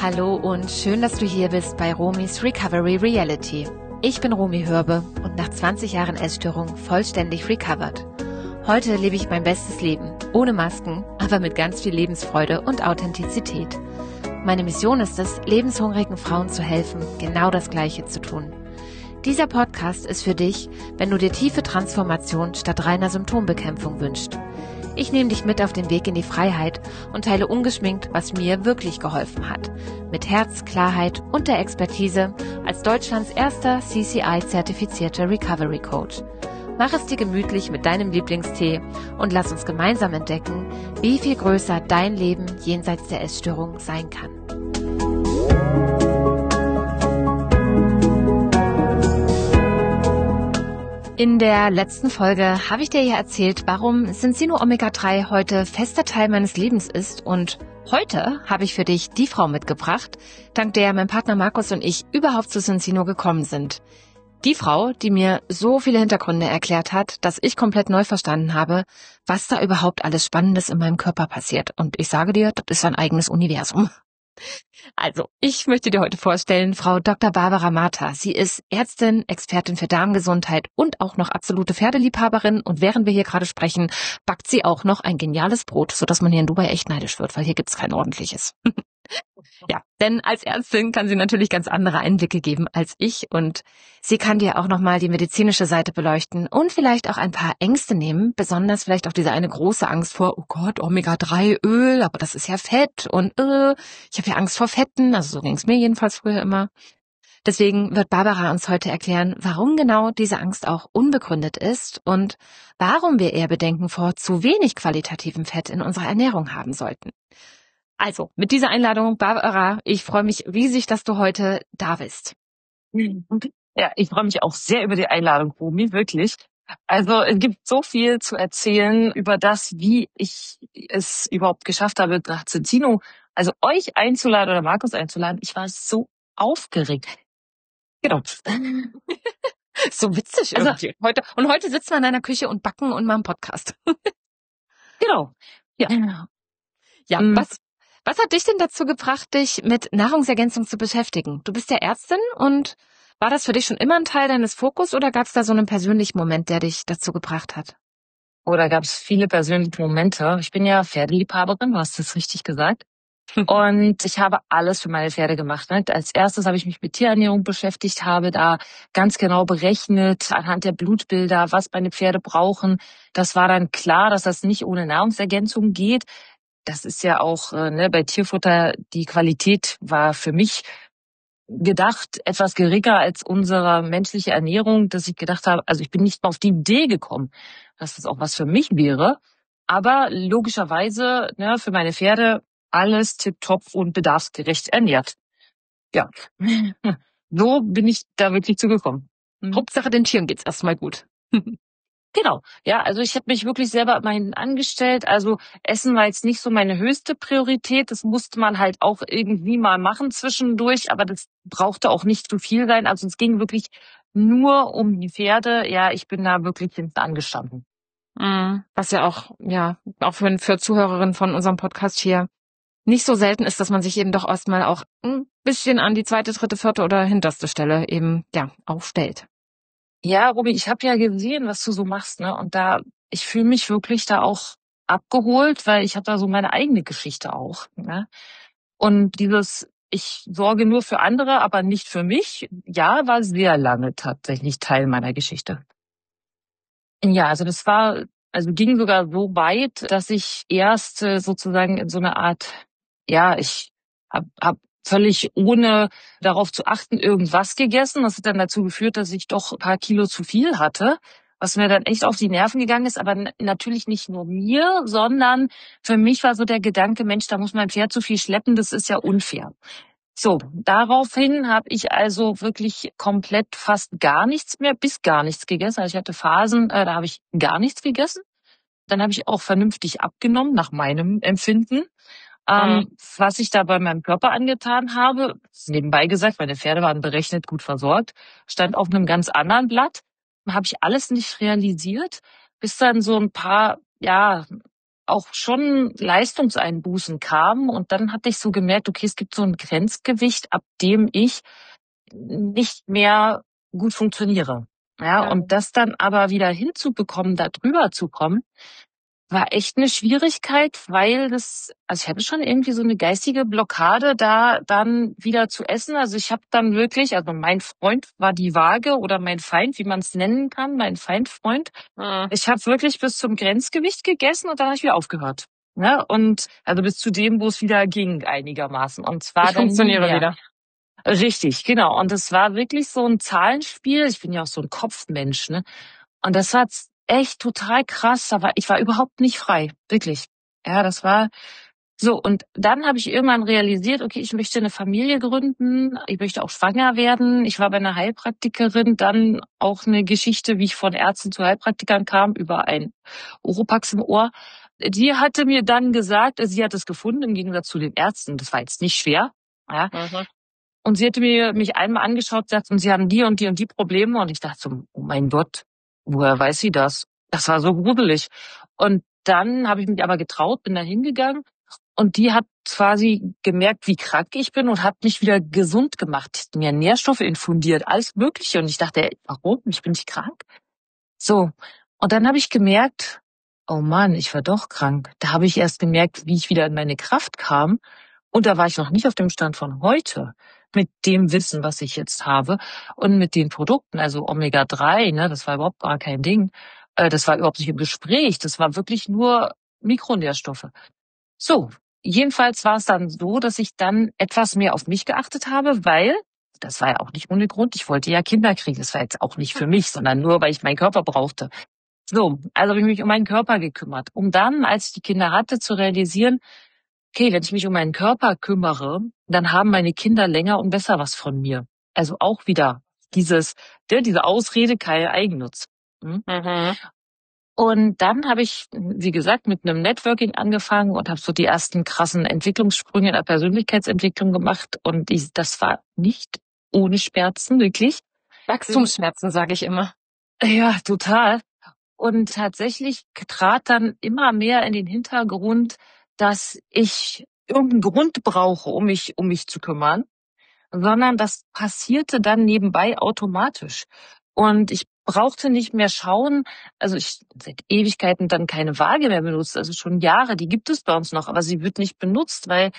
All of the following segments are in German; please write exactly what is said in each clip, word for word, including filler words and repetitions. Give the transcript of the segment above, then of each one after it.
Hallo und schön, dass du hier bist bei Romis Recovery Reality. Ich bin Romy Hörbe und nach zwanzig Jahren Essstörung vollständig recovered. Heute lebe ich mein bestes Leben, ohne Masken, aber mit ganz viel Lebensfreude und Authentizität. Meine Mission ist es, lebenshungrigen Frauen zu helfen, genau das Gleiche zu tun. Dieser Podcast ist für dich, wenn du dir tiefe Transformation statt reiner Symptombekämpfung wünschst. Ich nehme dich mit auf den Weg in die Freiheit und teile ungeschminkt, was mir wirklich geholfen hat. Mit Herz, Klarheit und der Expertise als Deutschlands erster C C I-zertifizierter Recovery Coach. Mach es dir gemütlich mit deinem Lieblingstee und lass uns gemeinsam entdecken, wie viel größer dein Leben jenseits der Essstörung sein kann. In der letzten Folge habe ich dir ja erzählt, warum Syncino Omega drei heute fester Teil meines Lebens ist, und heute habe ich für dich die Frau mitgebracht, dank der mein Partner Markus und ich überhaupt zu Syncino gekommen sind. Die Frau, die mir so viele Hintergründe erklärt hat, dass ich komplett neu verstanden habe, was da überhaupt alles Spannendes in meinem Körper passiert. Und ich sage dir, das ist ein eigenes Universum. Also, ich möchte dir heute vorstellen, Frau Doktor Barbara Marta. Sie ist Ärztin, Expertin für Darmgesundheit und auch noch absolute Pferdeliebhaberin. Und während wir hier gerade sprechen, backt sie auch noch ein geniales Brot, sodass man hier in Dubai echt neidisch wird, weil hier gibt's kein ordentliches. Ja, denn als Ärztin kann sie natürlich ganz andere Einblicke geben als ich, und sie kann dir auch nochmal die medizinische Seite beleuchten und vielleicht auch ein paar Ängste nehmen, besonders vielleicht auch diese eine große Angst vor, oh Gott, Omega drei Öl, aber das ist ja Fett und äh, ich habe ja Angst vor Fetten, also so ging es mir jedenfalls früher immer. Deswegen wird Barbara uns heute erklären, warum genau diese Angst auch unbegründet ist und warum wir eher Bedenken vor zu wenig qualitativem Fett in unserer Ernährung haben sollten. Also, mit dieser Einladung, Barbara, ich freue mich riesig, dass du heute da bist. Ja, ich freue mich auch sehr über die Einladung, Romy, wirklich. Also, es gibt so viel zu erzählen über das, wie ich es überhaupt geschafft habe, nach Syncino, also euch einzuladen oder Markus einzuladen. Ich war so aufgeregt. Genau. So witzig Also, irgendwie. Heute, und heute sitzen wir in deiner Küche und backen und machen Podcast. Genau. Ja. Ja, Mm. was, was hat dich denn dazu gebracht, dich mit Nahrungsergänzung zu beschäftigen? Du bist ja Ärztin, und war das für dich schon immer ein Teil deines Fokus oder gab es da so einen persönlichen Moment, der dich dazu gebracht hat? Oder gab es viele persönliche Momente. Ich bin ja Pferdeliebhaberin, du hast es richtig gesagt. Und ich habe alles für meine Pferde gemacht. Ne? Als erstes habe ich mich mit Tierernährung beschäftigt, habe da ganz genau berechnet anhand der Blutbilder, was meine Pferde brauchen. Das war dann klar, dass das nicht ohne Nahrungsergänzung geht. Das ist ja auch äh, ne, bei Tierfutter, die Qualität war für mich gedacht etwas geringer als unsere menschliche Ernährung, dass ich gedacht habe, also ich bin nicht mal auf die Idee gekommen, dass das auch was für mich wäre. Aber logischerweise ne, für meine Pferde alles tipptopp und bedarfsgerecht ernährt. Ja, so bin ich da wirklich zugekommen. Mhm. Hauptsache den Tieren geht's erstmal gut. Genau, ja, also ich habe mich wirklich selber mal angestellt. Also Essen war jetzt nicht so meine höchste Priorität. Das musste man halt auch irgendwie mal machen zwischendurch, aber das brauchte auch nicht zu viel sein. Also es ging wirklich nur um die Pferde. Ja, ich bin da wirklich hinten angestanden. Was ja auch, ja, auch für, für Zuhörerinnen von unserem Podcast hier nicht so selten ist, dass man sich eben doch erstmal auch ein bisschen an die zweite, dritte, vierte oder hinterste Stelle eben, ja, aufstellt. Ja, Robi, ich habe ja gesehen, was du so machst, ne? Und da, ich fühle mich wirklich da auch abgeholt, weil ich habe da so meine eigene Geschichte auch. Ne? Und dieses, ich sorge nur für andere, aber nicht für mich, ja, war sehr lange tatsächlich Teil meiner Geschichte. Ja, also das war, also ging sogar so weit, dass ich erst äh, sozusagen in so eine Art, ja, ich hab, hab völlig ohne darauf zu achten irgendwas gegessen. Das hat dann dazu geführt, dass ich doch ein paar Kilo zu viel hatte, was mir dann echt auf die Nerven gegangen ist. Aber n- natürlich nicht nur mir, sondern für mich war so der Gedanke, Mensch, da muss mein Pferd zu viel schleppen, das ist ja unfair. So, daraufhin habe ich also wirklich komplett fast gar nichts mehr, bis gar nichts gegessen. Also ich hatte Phasen, äh, da habe ich gar nichts gegessen. Dann habe ich auch vernünftig abgenommen, nach meinem Empfinden. Ähm, Mhm. Was ich da bei meinem Körper angetan habe, nebenbei gesagt, meine Pferde waren berechnet gut versorgt, stand auf einem ganz anderen Blatt. Habe ich alles nicht realisiert, bis dann so ein paar, ja, auch schon Leistungseinbußen kamen. Und dann hatte ich so gemerkt, okay, es gibt so ein Grenzgewicht, ab dem ich nicht mehr gut funktioniere. Ja, Ja. und das dann aber wieder hinzubekommen, da drüber zu kommen, war echt eine Schwierigkeit, weil das, also ich hatte schon irgendwie so eine geistige Blockade, da dann wieder zu essen. Also ich habe dann wirklich, also mein Freund war die Waage oder mein Feind, wie man es nennen kann, mein Feindfreund. Mhm. Ich habe wirklich bis zum Grenzgewicht gegessen und dann habe ich wieder aufgehört. Ja, und also bis zu dem, wo es wieder ging einigermaßen. Und zwar Ich dann nie funktioniere mehr. wieder. Richtig, genau. Und es war wirklich so ein Zahlenspiel. Ich bin ja auch so ein Kopfmensch, ne? Und das war z- echt total krass. Aber ich war überhaupt nicht frei, wirklich. Ja, das war so. Und dann habe ich irgendwann realisiert, okay, ich möchte eine Familie gründen. Ich möchte auch schwanger werden. Ich war bei einer Heilpraktikerin. Dann auch eine Geschichte, wie ich von Ärzten zu Heilpraktikern kam, über ein Oropax im Ohr. Die hatte mir dann gesagt, sie hat es gefunden, im Gegensatz zu den Ärzten. Das war jetzt nicht schwer. Ja, Mhm. und sie hatte mir mich einmal angeschaut, sagt, und sie haben die und die und die Probleme. Und ich dachte so, oh mein Gott, woher weiß sie das? Das war so gruselig. Und dann habe ich mich aber getraut, bin da hingegangen und die hat quasi gemerkt, wie krank ich bin und hat mich wieder gesund gemacht, mir Nährstoffe infundiert, alles Mögliche. Und ich dachte, ey, warum? Ich bin nicht krank. So. Und dann habe ich gemerkt, oh Mann, ich war doch krank. Da habe ich erst gemerkt, wie ich wieder in meine Kraft kam. Und da war ich noch nicht auf dem Stand von heute mit dem Wissen, was ich jetzt habe und mit den Produkten, also Omega drei, ne, das war überhaupt gar kein Ding. Äh, das war überhaupt nicht im Gespräch. Das war wirklich nur Mikronährstoffe. So, jedenfalls war es dann so, dass ich dann etwas mehr auf mich geachtet habe, weil, das war ja auch nicht ohne Grund, ich wollte ja Kinder kriegen. Das war jetzt auch nicht für mich, sondern nur, weil ich meinen Körper brauchte. So, also habe ich mich um meinen Körper gekümmert, um dann, als ich die Kinder hatte, zu realisieren, okay, wenn ich mich um meinen Körper kümmere, dann haben meine Kinder länger und besser was von mir. Also auch wieder dieses, ne, diese Ausrede, kein Eigennutz. Hm? Mhm. Und dann habe ich, wie gesagt, mit einem Networking angefangen und habe so die ersten krassen Entwicklungssprünge in der Persönlichkeitsentwicklung gemacht. Und ich, das war nicht ohne Schmerzen, wirklich. Wachstumsschmerzen, sage ich immer. Ja, total. Und tatsächlich trat dann immer mehr in den Hintergrund, dass ich irgendeinen Grund brauche, um mich, um mich zu kümmern, sondern das passierte dann nebenbei automatisch. Und ich brauchte nicht mehr schauen, also ich seit Ewigkeiten dann keine Waage mehr benutzt, also schon Jahre, die gibt es bei uns noch, aber sie wird nicht benutzt, weil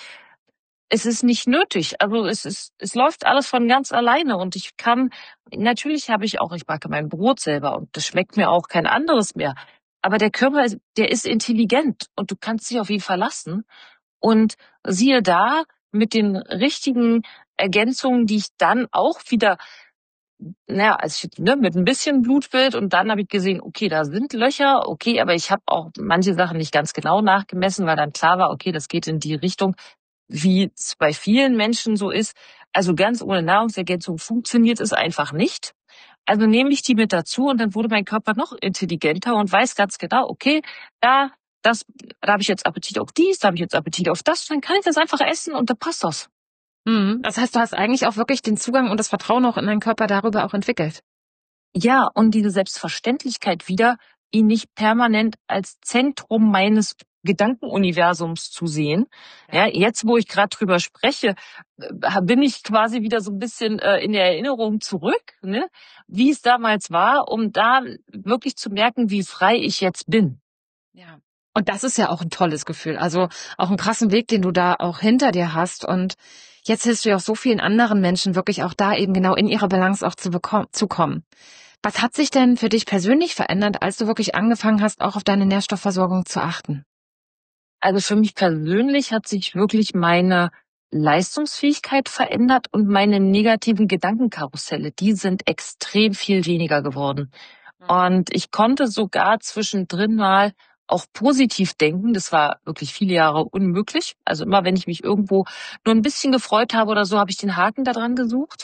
es ist nicht nötig. Also es ist, es läuft alles von ganz alleine und ich kann, natürlich habe ich auch, ich backe mein Brot selber und das schmeckt mir auch kein anderes mehr. Aber der Körper, ist- der ist intelligent und du kannst dich auf ihn verlassen. Und siehe da, mit den richtigen Ergänzungen, die ich dann auch wieder, naja, also ich, ne, mit ein bisschen Blutbild und dann habe ich gesehen, okay, da sind Löcher, okay, aber ich habe auch manche Sachen nicht ganz genau nachgemessen, weil dann klar war, okay, das geht in die Richtung, wie es bei vielen Menschen so ist. Also ganz ohne Nahrungsergänzung funktioniert es einfach nicht. Also nehme ich die mit dazu und dann wurde mein Körper noch intelligenter und weiß ganz genau, okay, da, das, da habe ich jetzt Appetit auf dies, da habe ich jetzt Appetit auf das, dann kann ich das einfach essen und dann passt das. Mhm. Das heißt, du hast eigentlich auch wirklich den Zugang und das Vertrauen auch in deinen Körper darüber auch entwickelt. Ja, und diese Selbstverständlichkeit wieder, ihn nicht permanent als Zentrum meines Gedankenuniversums zu sehen. Ja, jetzt, wo ich gerade drüber spreche, äh, bin ich quasi wieder so ein bisschen äh, in der Erinnerung zurück, ne, wie es damals war, um da wirklich zu merken, wie frei ich jetzt bin. Ja. Und das ist ja auch ein tolles Gefühl. Also auch einen krassen Weg, den du da auch hinter dir hast. Und jetzt hilfst du ja auch so vielen anderen Menschen wirklich auch da eben genau in ihre Balance auch zu bekommen, zu kommen. Was hat sich denn für dich persönlich verändert, als du wirklich angefangen hast, auch auf deine Nährstoffversorgung zu achten? Also für mich persönlich hat sich wirklich meine Leistungsfähigkeit verändert und meine negativen Gedankenkarusselle, die sind extrem viel weniger geworden. Und ich konnte sogar zwischendrin mal auch positiv denken. Das war wirklich viele Jahre unmöglich. Also immer, wenn ich mich irgendwo nur ein bisschen gefreut habe oder so, habe ich den Haken da dran gesucht.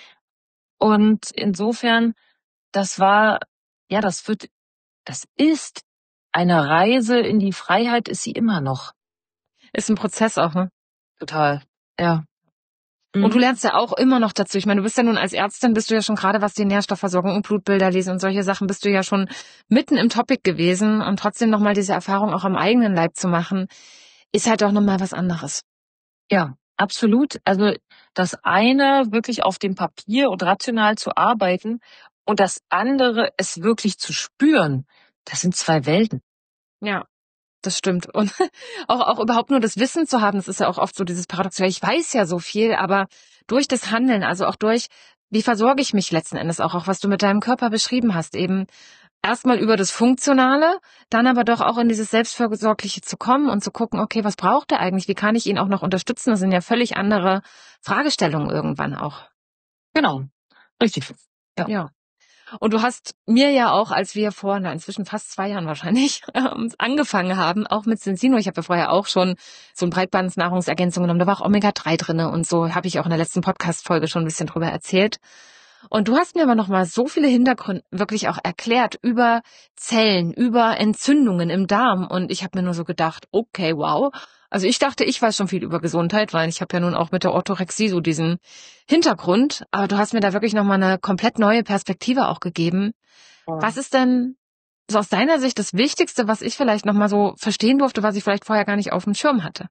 Und insofern, das war, ja, das wird, das ist eine Reise in die Freiheit, ist sie immer noch. Ist ein Prozess auch, ne? Total. Ja. Und du lernst ja auch immer noch dazu. Ich meine, du bist ja nun als Ärztin, bist du ja schon gerade, was die Nährstoffversorgung und Blutbilder lesen und solche Sachen, bist du ja schon mitten im Topic gewesen. Und trotzdem nochmal diese Erfahrung auch am eigenen Leib zu machen, ist halt auch nochmal was anderes. Ja, absolut. Also das eine wirklich auf dem Papier und rational zu arbeiten und das andere es wirklich zu spüren, das sind zwei Welten. Ja. Das stimmt. Und auch, auch überhaupt nur das Wissen zu haben, das ist ja auch oft so dieses Paradox, weil ich weiß ja so viel, aber durch das Handeln, also auch durch, wie versorge ich mich letzten Endes auch, auch was du mit deinem Körper beschrieben hast, eben erstmal über das Funktionale, dann aber doch auch in dieses Selbstversorgliche zu kommen und zu gucken, okay, was braucht er eigentlich, wie kann ich ihn auch noch unterstützen? Das sind ja völlig andere Fragestellungen irgendwann auch. Genau, richtig. Ja. ja. Und du hast mir ja auch, als wir vor, na, inzwischen fast zwei Jahren wahrscheinlich, ähm, angefangen haben, auch mit Sensino, ich habe ja vorher auch schon so ein Breitbandsnahrungsergänzung genommen, da war auch Omega drei drinne und so, habe ich auch in der letzten Podcast-Folge schon ein bisschen drüber erzählt. Und du hast mir aber nochmal so viele Hintergründe wirklich auch erklärt über Zellen, über Entzündungen im Darm und ich habe mir nur so gedacht, okay, wow. Also ich dachte, ich weiß schon viel über Gesundheit, weil ich habe ja nun auch mit der Orthorexie so diesen Hintergrund. Aber du hast mir da wirklich nochmal eine komplett neue Perspektive auch gegeben. Ja. Was ist denn so aus deiner Sicht das Wichtigste, was ich vielleicht nochmal so verstehen durfte, was ich vielleicht vorher gar nicht auf dem Schirm hatte?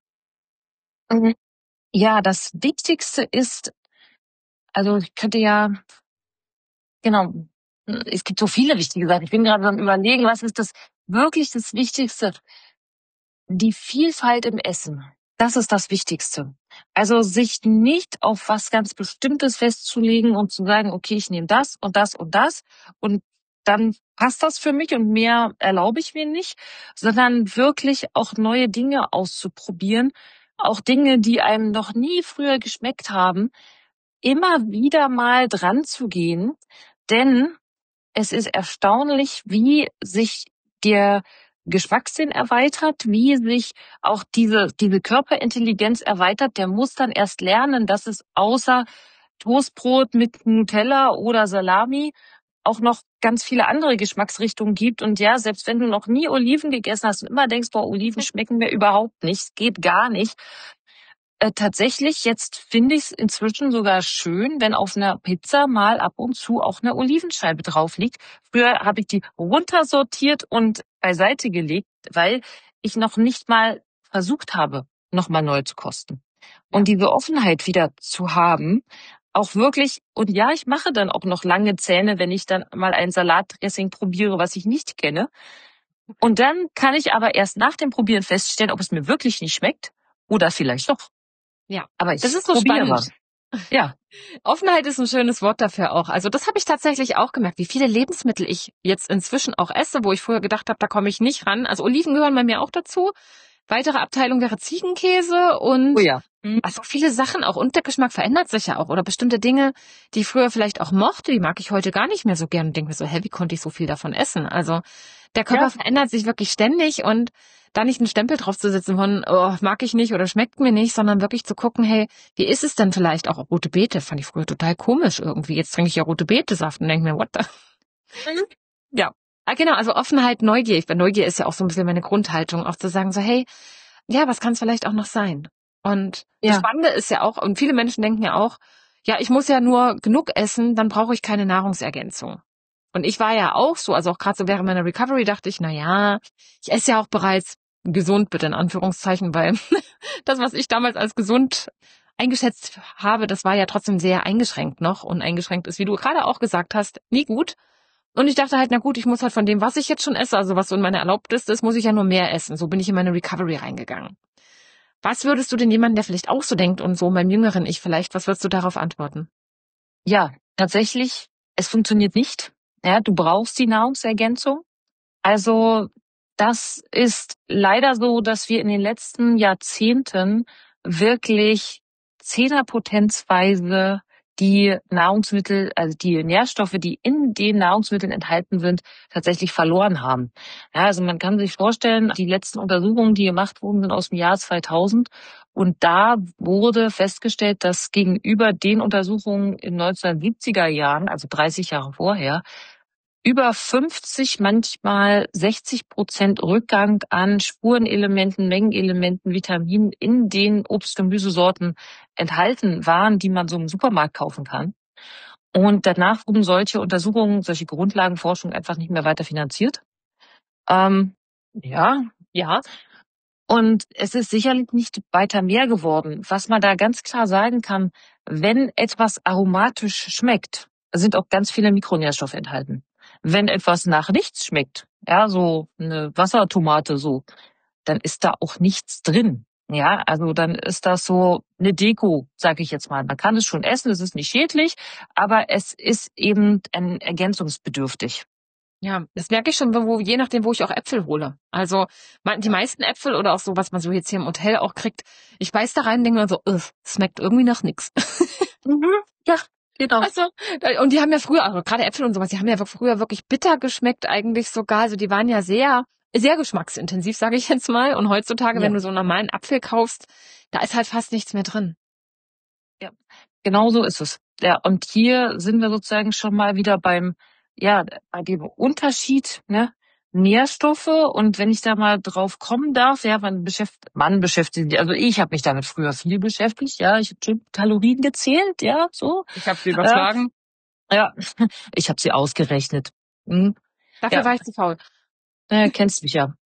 Ja, das Wichtigste ist, also ich könnte ja, genau, es gibt so viele wichtige Sachen. Ich bin gerade am Überlegen, was ist das wirklich das Wichtigste? Die Vielfalt im Essen, das ist das Wichtigste. Also sich nicht auf was ganz Bestimmtes festzulegen und zu sagen, okay, ich nehme das und das und das und dann passt das für mich und mehr erlaube ich mir nicht, sondern wirklich auch neue Dinge auszuprobieren, auch Dinge, die einem noch nie früher geschmeckt haben, immer wieder mal dran zu gehen, denn es ist erstaunlich, wie sich der Geschmackssinn erweitert, wie sich auch diese, diese Körperintelligenz erweitert. Der muss dann erst lernen, dass es außer Toastbrot mit Nutella oder Salami auch noch ganz viele andere Geschmacksrichtungen gibt. Und ja, selbst wenn du noch nie Oliven gegessen hast und immer denkst, boah, Oliven schmecken mir überhaupt nicht, geht gar nicht. Äh, tatsächlich, jetzt finde ich es inzwischen sogar schön, wenn auf einer Pizza mal ab und zu auch eine Olivenscheibe drauf liegt. Früher habe ich die runtersortiert und beiseite gelegt, weil ich noch nicht mal versucht habe, nochmal neu zu kosten. Ja. Und diese Offenheit wieder zu haben, auch wirklich, und ja, ich mache dann auch noch lange Zähne, wenn ich dann mal ein Salatdressing probiere, was ich nicht kenne. Und dann kann ich aber erst nach dem Probieren feststellen, ob es mir wirklich nicht schmeckt oder vielleicht doch. Ja, aber ich das ist so spannend. Ja. Offenheit ist ein schönes Wort dafür auch. Also das habe ich tatsächlich auch gemerkt, wie viele Lebensmittel ich jetzt inzwischen auch esse, wo ich früher gedacht habe, da komme ich nicht ran. Also Oliven gehören bei mir auch dazu. Weitere Abteilung wäre Ziegenkäse und oh ja. mhm. also viele Sachen auch. Und der Geschmack verändert sich ja auch. Oder bestimmte Dinge, die ich früher vielleicht auch mochte, die mag ich heute gar nicht mehr so gern und denke mir so, hä, wie konnte ich so viel davon essen? Also der Körper ja. verändert sich wirklich ständig und da nicht einen Stempel draufzusetzen von, oh, mag ich nicht oder schmeckt mir nicht, sondern wirklich zu gucken, hey, wie ist es denn vielleicht auch rote Beete? Fand ich früher total komisch irgendwie. Jetzt trinke ich ja rote Beete-Saft und denke mir, what the? Mhm. Ja. Ah, genau, also Offenheit, Neugier. Weil Neugier ist ja auch so ein bisschen meine Grundhaltung, auch zu sagen so, hey, ja, was kann es vielleicht auch noch sein? Und ja. das Spannende ist ja auch, und viele Menschen denken ja auch, ja, ich muss ja nur genug essen, dann brauche ich keine Nahrungsergänzung. Und ich war ja auch so, also auch gerade so während meiner Recovery dachte ich, na ja, ich esse ja auch bereits gesund, bitte in Anführungszeichen, weil das, was ich damals als gesund eingeschätzt habe, das war ja trotzdem sehr eingeschränkt noch und eingeschränkt ist, wie du gerade auch gesagt hast, nie gut. Und ich dachte halt, na gut, ich muss halt von dem, was ich jetzt schon esse, also was so in meiner Erlaubnis ist, muss ich ja nur mehr essen. So bin ich in meine Recovery reingegangen. Was würdest du denn jemandem, der vielleicht auch so denkt und so meinem jüngeren Ich vielleicht, was würdest du darauf antworten? Ja, tatsächlich, es funktioniert nicht. Ja, du brauchst die Nahrungsergänzung. Also das ist leider so, dass wir in den letzten Jahrzehnten wirklich zehnerpotenzweise die Nahrungsmittel, also die Nährstoffe, die in den Nahrungsmitteln enthalten sind, tatsächlich verloren haben. Ja, also man kann sich vorstellen, die letzten Untersuchungen, die gemacht wurden, sind aus dem Jahr zweitausend. Und da wurde festgestellt, dass gegenüber den Untersuchungen in neunzehnhundertsiebziger Jahren, also dreißig Jahre vorher, über fünfzig, manchmal sechzig Prozent Rückgang an Spurenelementen, Mengenelementen, Vitaminen in den Obst- und Gemüsesorten enthalten waren, die man so im Supermarkt kaufen kann. Und danach wurden solche Untersuchungen, solche Grundlagenforschung einfach nicht mehr weiter finanziert. Ähm, ja, ja. Und es ist sicherlich nicht weiter mehr geworden. Was man da ganz klar sagen kann, wenn etwas aromatisch schmeckt, sind auch ganz viele Mikronährstoffe enthalten. Wenn etwas nach nichts schmeckt, ja, so eine Wassertomate so, dann ist da auch nichts drin. Ja, also dann ist das so eine Deko, sage ich jetzt mal. Man kann es schon essen, es ist nicht schädlich, aber es ist eben ein ergänzungsbedürftig. Ja, das merke ich schon, wo, je nachdem, wo ich auch Äpfel hole. Also man, die meisten Äpfel oder auch so, was man so jetzt hier im Hotel auch kriegt, ich beiß da rein und denke mir so, es schmeckt irgendwie nach nix. Mhm. Ja, genau. Also, und die haben ja früher, also gerade Äpfel und sowas, die haben ja früher wirklich bitter geschmeckt eigentlich sogar. Also die waren ja sehr, sehr geschmacksintensiv, sage ich jetzt mal. Und heutzutage, Ja. wenn du so einen normalen Apfel kaufst, da ist halt fast nichts mehr drin. Ja, genau so ist es. Ja, und hier sind wir sozusagen schon mal wieder beim, ja, bei dem Unterschied, ne? Nährstoffe. Und wenn ich da mal drauf kommen darf, ja, man beschäftigt, man beschäftigt sich, also ich habe mich damit früher viel beschäftigt, ja, ich habe schon Kalorien gezählt, ja, so. Ich habe sie überschlagen. Ja, ja. Ich habe sie ausgerechnet. Hm. Dafür Ja. war ich zu faul. Naja, kennst mich ja.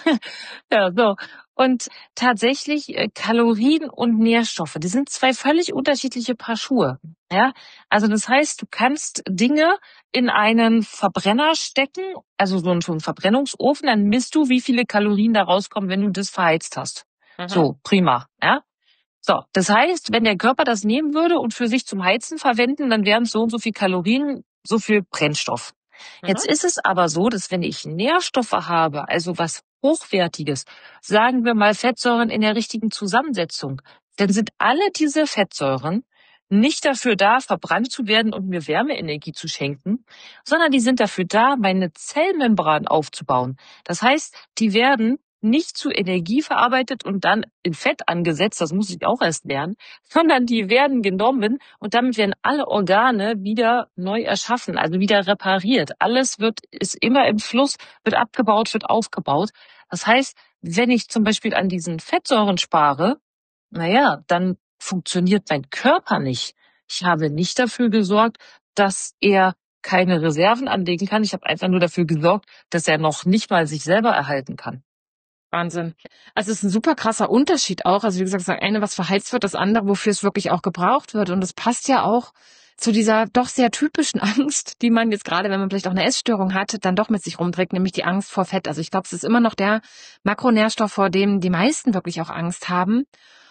Ja, so. Und tatsächlich äh, Kalorien und Nährstoffe, die sind zwei völlig unterschiedliche Paar Schuhe. Ja, also das heißt, du kannst Dinge in einen Verbrenner stecken, also so einen, so einen Verbrennungsofen, dann misst du, wie viele Kalorien da rauskommen, wenn du das verheizt hast. Mhm. So, prima. Ja. So, das heißt, wenn der Körper das nehmen würde und für sich zum Heizen verwenden, dann wären es so und so viel Kalorien, so viel Brennstoff. Jetzt Mhm. ist es aber so, dass wenn ich Nährstoffe habe, also was Hochwertiges, sagen wir mal Fettsäuren in der richtigen Zusammensetzung, dann sind alle diese Fettsäuren nicht dafür da, verbrannt zu werden und mir Wärmeenergie zu schenken, sondern die sind dafür da, meine Zellmembran aufzubauen. Das heißt, die werden nicht zu Energie verarbeitet und dann in Fett angesetzt, das muss ich auch erst lernen, sondern die werden genommen und damit werden alle Organe wieder neu erschaffen, also wieder repariert. Alles wird, ist immer im Fluss, wird abgebaut, wird aufgebaut. Das heißt, wenn ich zum Beispiel an diesen Fettsäuren spare, naja, dann funktioniert mein Körper nicht. Ich habe nicht dafür gesorgt, dass er keine Reserven anlegen kann. Ich habe einfach nur dafür gesorgt, dass er noch nicht mal sich selber erhalten kann. Wahnsinn. Also es ist ein super krasser Unterschied auch. Also wie gesagt, das eine, was verheizt wird, das andere, wofür es wirklich auch gebraucht wird. Und es passt ja auch zu dieser doch sehr typischen Angst, die man jetzt gerade, wenn man vielleicht auch eine Essstörung hat, dann doch mit sich rumträgt, nämlich die Angst vor Fett. Also ich glaube, es ist immer noch der Makronährstoff, vor dem die meisten wirklich auch Angst haben.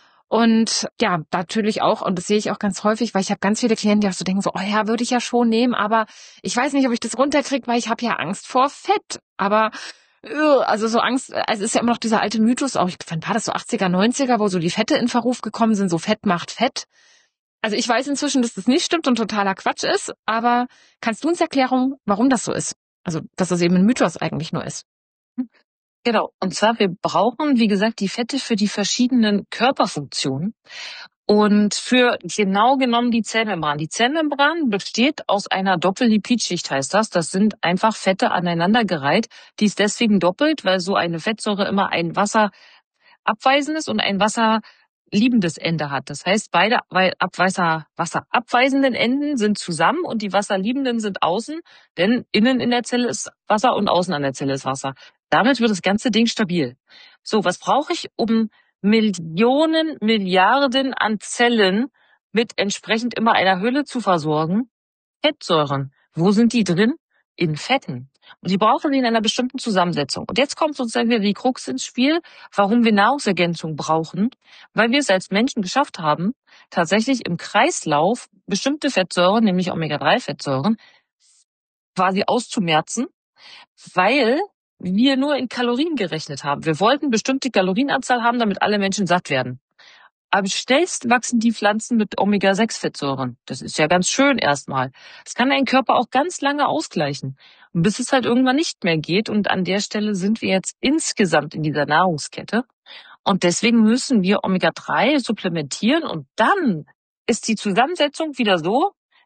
Und ja, natürlich auch, und das sehe ich auch ganz häufig, weil ich habe ganz viele Klienten, die auch so denken, so, oh ja, würde ich ja schon nehmen, aber ich weiß nicht, ob ich das runterkriege, weil ich habe ja Angst vor Fett. Aber also so Angst, also es ist ja immer noch dieser alte Mythos, auch ich fand, war das so achtziger, neunziger, wo so die Fette in Verruf gekommen sind, so Fett macht Fett. Also ich weiß inzwischen, dass das nicht stimmt und totaler Quatsch ist, aber kannst du uns erklären, warum das so ist? Also, dass das eben ein Mythos eigentlich nur ist. Genau. Und zwar, wir brauchen, wie gesagt, die Fette für die verschiedenen Körperfunktionen und für genau genommen die Zellmembran. Die Zellmembran besteht aus einer Doppellipidschicht, heißt das. Das sind einfach Fette aneinandergereiht. Die ist deswegen doppelt, weil so eine Fettsäure immer ein wasserabweisendes und ein wasserliebendes Ende hat. Das heißt, beide Abwasser, wasserabweisenden Enden sind zusammen und die wasserliebenden sind außen, denn innen in der Zelle ist Wasser und außen an der Zelle ist Wasser. Damit wird das ganze Ding stabil. So, was brauche ich, um Millionen, Milliarden an Zellen mit entsprechend immer einer Hülle zu versorgen? Fettsäuren. Wo sind die drin? In Fetten. Und die brauchen sie in einer bestimmten Zusammensetzung. Und jetzt kommt sozusagen wieder die Krux ins Spiel, warum wir Nahrungsergänzung brauchen, weil wir es als Menschen geschafft haben, tatsächlich im Kreislauf bestimmte Fettsäuren, nämlich Omega drei Fettsäuren, quasi auszumerzen, weil wir nur in Kalorien gerechnet haben. Wir wollten bestimmte Kalorienanzahl haben, damit alle Menschen satt werden. Am schnellsten wachsen die Pflanzen mit Omega sechs Fettsäuren. Das ist ja ganz schön erstmal. Das kann dein Körper auch ganz lange ausgleichen, bis es halt irgendwann nicht mehr geht. Und an der Stelle sind wir jetzt insgesamt in dieser Nahrungskette. Und deswegen müssen wir Omega drei supplementieren. Und dann ist die Zusammensetzung wieder so,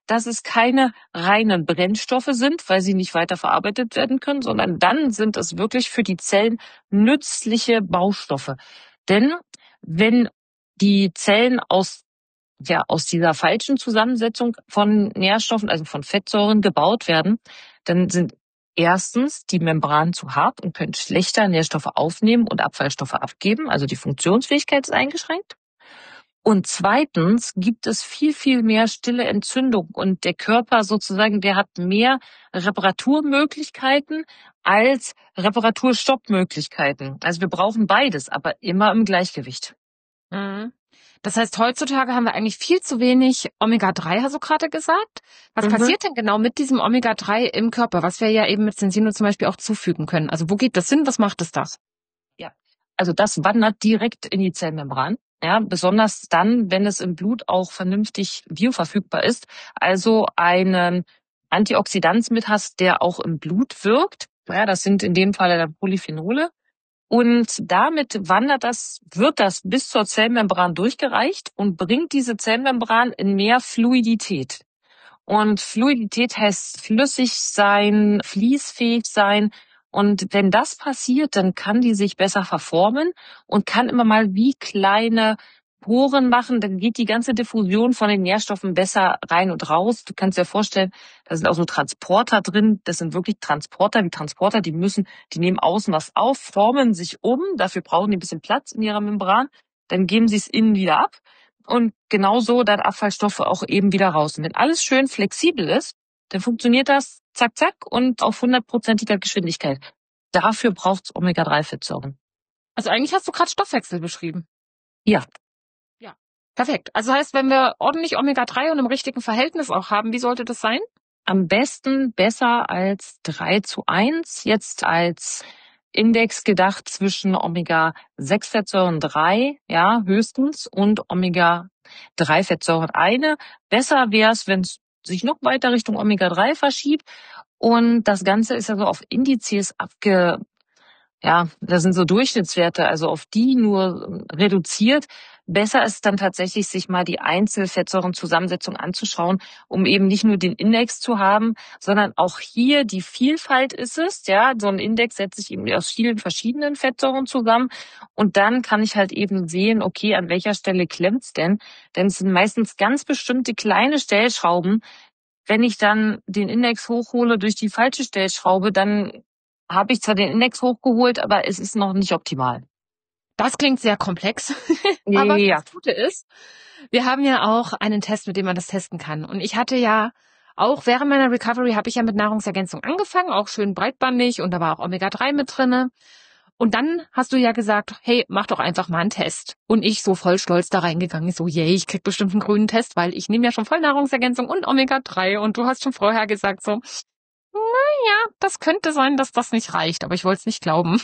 dass es keine reinen Brennstoffe sind, weil sie nicht weiter verarbeitet werden können, sondern dann sind es wirklich für die Zellen nützliche Baustoffe. Denn wenn die Zellen aus ja aus dieser falschen Zusammensetzung von Nährstoffen, also von Fettsäuren gebaut werden, dann sind erstens die Membranen zu hart und können schlechter Nährstoffe aufnehmen und Abfallstoffe abgeben, also die Funktionsfähigkeit ist eingeschränkt. Und zweitens gibt es viel, viel mehr stille Entzündung und der Körper sozusagen, der hat mehr Reparaturmöglichkeiten als Reparaturstoppmöglichkeiten. Also wir brauchen beides, aber immer im Gleichgewicht. Mhm. Das heißt, heutzutage haben wir eigentlich viel zu wenig Omega drei, hast du gerade gesagt. Was Mhm. passiert denn genau mit diesem Omega drei im Körper, was wir ja eben mit Sensino zum Beispiel auch zufügen können? Also wo geht das hin? Was macht es das? Ja, also das wandert direkt in die Zellmembran. Ja, besonders dann, wenn es im Blut auch vernünftig bioverfügbar ist. Also einen Antioxidant mit hast, der auch im Blut wirkt. Ja, das sind in dem Fall dann Polyphenole. Und damit wandert das, wird das bis zur Zellmembran durchgereicht und bringt diese Zellmembran in mehr Fluidität. Und Fluidität heißt flüssig sein, fließfähig sein. Und wenn das passiert, dann kann die sich besser verformen und kann immer mal wie kleine Poren machen. Dann geht die ganze Diffusion von den Nährstoffen besser rein und raus. Du kannst dir vorstellen, da sind auch so Transporter drin. Das sind wirklich Transporter wie Transporter. Die müssen, die nehmen außen was auf, formen sich um. Dafür brauchen die ein bisschen Platz in ihrer Membran. Dann geben sie es innen wieder ab. Und genauso dann Abfallstoffe auch eben wieder raus. Und wenn alles schön flexibel ist, dann funktioniert das zack, zack und auf hundertprozentiger Geschwindigkeit. Dafür braucht's Omega drei Fettsäuren. Also eigentlich hast du gerade Stoffwechsel beschrieben. Ja. Ja. Perfekt. Also heißt, wenn wir ordentlich Omega drei und im richtigen Verhältnis auch haben, wie sollte das sein? Am besten besser als drei zu eins. Jetzt als Index gedacht zwischen Omega sechs Fettsäuren drei, ja, höchstens, und Omega drei Fettsäuren eine. Besser wäre es, wenn es sich noch weiter Richtung Omega drei verschiebt. Und das Ganze ist also auf Indizes abge, ja, das sind so Durchschnittswerte, also auf die nur reduziert. Besser ist dann tatsächlich, sich mal die Einzelfettsäurenzusammensetzung anzuschauen, um eben nicht nur den Index zu haben, sondern auch hier die Vielfalt ist es. Ja, so ein Index setzt sich eben aus vielen verschiedenen Fettsäuren zusammen. Und dann kann ich halt eben sehen, okay, an welcher Stelle klemmt's denn? Denn es sind meistens ganz bestimmte kleine Stellschrauben. Wenn ich dann den Index hochhole durch die falsche Stellschraube, dann habe ich zwar den Index hochgeholt, aber es ist noch nicht optimal. Das klingt sehr komplex. Aber Ja. das Gute ist, wir haben ja auch einen Test, mit dem man das testen kann. Und ich hatte ja auch während meiner Recovery habe ich ja mit Nahrungsergänzung angefangen, auch schön breitbandig, und da war auch Omega drei mit drinne. Und dann hast du ja gesagt, hey, mach doch einfach mal einen Test. Und ich so voll stolz da reingegangen, so, yay, ich krieg bestimmt einen grünen Test, weil ich nehme ja schon voll Nahrungsergänzung und Omega drei. Und du hast schon vorher gesagt so, naja, das könnte sein, dass das nicht reicht, aber ich wollte es nicht glauben.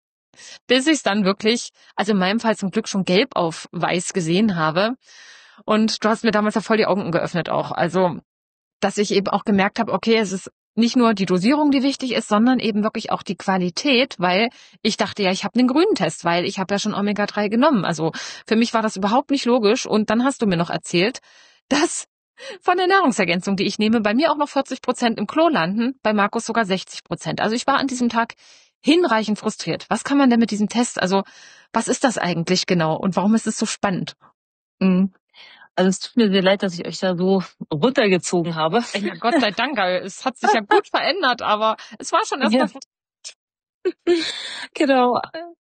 Bis ich es dann wirklich, also in meinem Fall zum Glück schon gelb auf weiß gesehen habe. Und du hast mir damals ja voll die Augen geöffnet auch. Also, dass ich eben auch gemerkt habe, okay, es ist nicht nur die Dosierung, die wichtig ist, sondern eben wirklich auch die Qualität, weil ich dachte ja, ich habe einen grünen Test, weil ich habe ja schon Omega drei genommen. Also für mich war das überhaupt nicht logisch. Und dann hast du mir noch erzählt, dass von der Nahrungsergänzung, die ich nehme, bei mir auch noch vierzig Prozent im Klo landen, bei Markus sogar sechzig Prozent. Also ich war an diesem Tag hinreichend frustriert. Was kann man denn mit diesem Test, also was ist das eigentlich genau und warum ist es so spannend? Mhm. Also es tut mir sehr leid, dass ich euch da so runtergezogen habe. Ja, Gott sei Dank, es hat sich ja gut verändert, aber es war schon erstmal ja. Genau.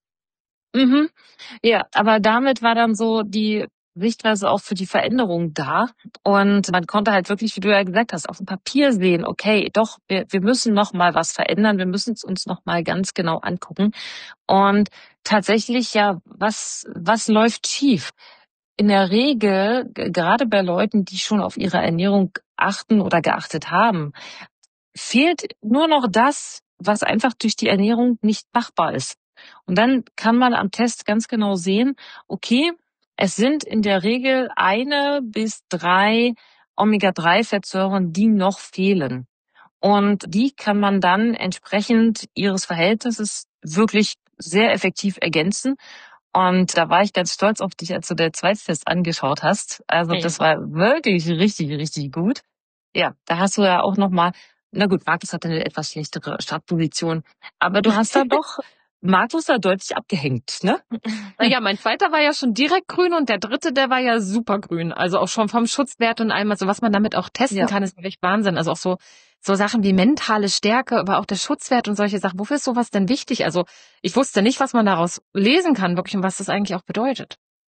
Mhm. Ja, aber damit war dann so die Sichtweise auch für die Veränderung da. Und man konnte halt wirklich, wie du ja gesagt hast, auf dem Papier sehen, okay, doch, wir, wir müssen noch mal was verändern, wir müssen es uns noch mal ganz genau angucken. Und tatsächlich, ja, was, was läuft schief? In der Regel, gerade bei Leuten, die schon auf ihre Ernährung achten oder geachtet haben, fehlt nur noch das, was einfach durch die Ernährung nicht machbar ist. Und dann kann man am Test ganz genau sehen, okay, es sind in der Regel eine bis drei Omega drei Fettsäuren, die noch fehlen. Und die kann man dann entsprechend ihres Verhältnisses wirklich sehr effektiv ergänzen. Und da war ich ganz stolz auf dich, als du den Zweitest angeschaut hast. Also das war wirklich richtig, richtig gut. Ja, da hast du ja auch noch mal, na gut, Markus hat eine etwas schlechtere Startposition, aber du hast da doch Markus da deutlich abgehängt, ne? Naja, mein zweiter war ja schon direkt grün und der dritte, der war ja super grün. Also auch schon vom Schutzwert und allem, also was man damit auch testen Ja. kann, ist wirklich Wahnsinn. Also auch so, so Sachen wie mentale Stärke, aber auch der Schutzwert und solche Sachen. Wofür ist sowas denn wichtig? Also ich wusste nicht, was man daraus lesen kann, wirklich, und was das eigentlich auch bedeutet.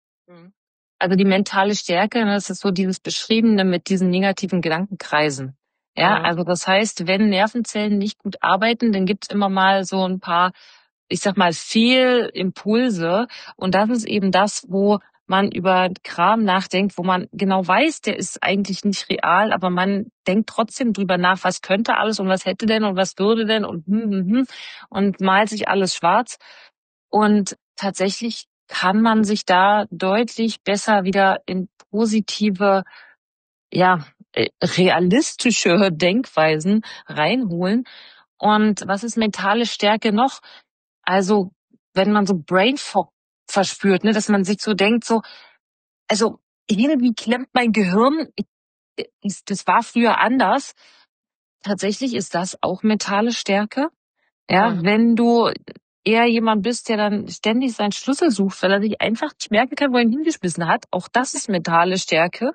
Also die mentale Stärke, das ist so dieses Beschriebene mit diesen negativen Gedankenkreisen. Ja, Mhm. also das heißt, wenn Nervenzellen nicht gut arbeiten, dann gibt's immer mal so ein paar, ich sag mal, Fehlimpulse. Und das ist eben das, wo man über Kram nachdenkt, wo man genau weiß, der ist eigentlich nicht real, aber man denkt trotzdem drüber nach, was könnte alles und was hätte denn und was würde denn und hm, hm, hm, und malt sich alles schwarz. Und tatsächlich kann man sich da deutlich besser wieder in positive, ja, äh, realistische Denkweisen reinholen. Und was ist mentale Stärke noch? Also, wenn man so Brain Fog verspürt, ne, dass man sich so denkt, so, also irgendwie klemmt mein Gehirn, ich- das war früher anders. Tatsächlich ist das auch mentale Stärke. Ja, Mhm. wenn du eher jemand bist, der dann ständig seinen Schlüssel sucht, weil er sich einfach nicht merken kann, wo er ihn hingeschmissen hat, auch das ist mentale Stärke.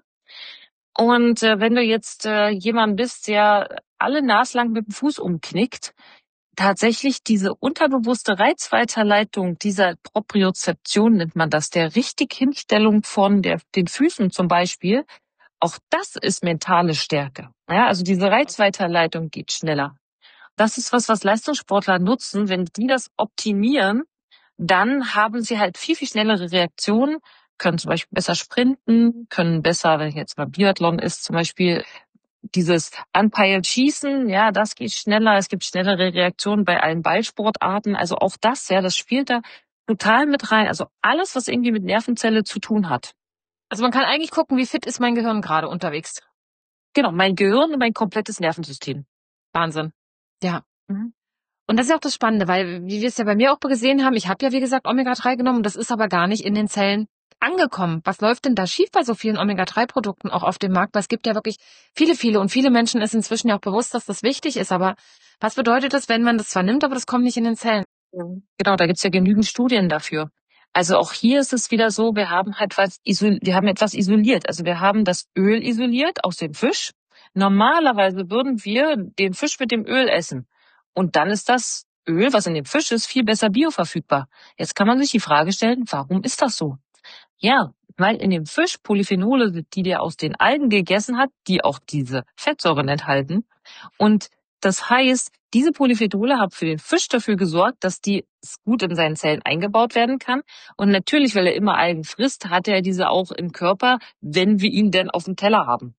Und äh, wenn du jetzt äh, jemand bist, der alle naslang mit dem Fuß umknickt, tatsächlich diese unterbewusste Reizweiterleitung dieser Propriozeption nennt man das, der Richtighinstellung von der, den Füßen zum Beispiel, auch das ist mentale Stärke. Ja, also diese Reizweiterleitung geht schneller. Das ist was, was Leistungssportler nutzen. Wenn die das optimieren, dann haben sie halt viel, viel schnellere Reaktionen, können zum Beispiel besser sprinten, können besser, wenn jetzt mal Biathlon ist, zum Beispiel dieses Anpeilen, Schießen, ja, das geht schneller. Es gibt schnellere Reaktionen bei allen Ballsportarten. Also auch das, ja, das spielt da total mit rein. Also alles, was irgendwie mit Nervenzelle zu tun hat. Also man kann eigentlich gucken, wie fit ist mein Gehirn gerade unterwegs. Genau, mein Gehirn und mein komplettes Nervensystem. Wahnsinn. Ja. Mhm. Und das ist ja auch das Spannende, weil, wie wir es ja bei mir auch gesehen haben, ich habe ja, wie gesagt, Omega drei genommen, das ist aber gar nicht in den Zellen angekommen. Was läuft denn da schief bei so vielen Omega drei Produkten auch auf dem Markt? Weil es gibt ja wirklich viele, viele und viele Menschen ist inzwischen ja auch bewusst, dass das wichtig ist. Aber was bedeutet das, wenn man das zwar nimmt, aber das kommt nicht in den Zellen? Genau, da gibt's ja genügend Studien dafür. Also auch hier ist es wieder so, wir haben halt was isol wir haben etwas isoliert. Also wir haben das Öl isoliert aus dem Fisch. Normalerweise würden wir den Fisch mit dem Öl essen. Und dann ist das Öl, was in dem Fisch ist, viel besser bioverfügbar. Jetzt kann man sich die Frage stellen, warum ist das so? Ja, weil in dem Fisch Polyphenole sind, die der aus den Algen gegessen hat, die auch diese Fettsäuren enthalten. Und das heißt, diese Polyphenole haben für den Fisch dafür gesorgt, dass die gut in seinen Zellen eingebaut werden kann. Und natürlich, weil er immer Algen frisst, hat er diese auch im Körper, wenn wir ihn denn auf dem Teller haben.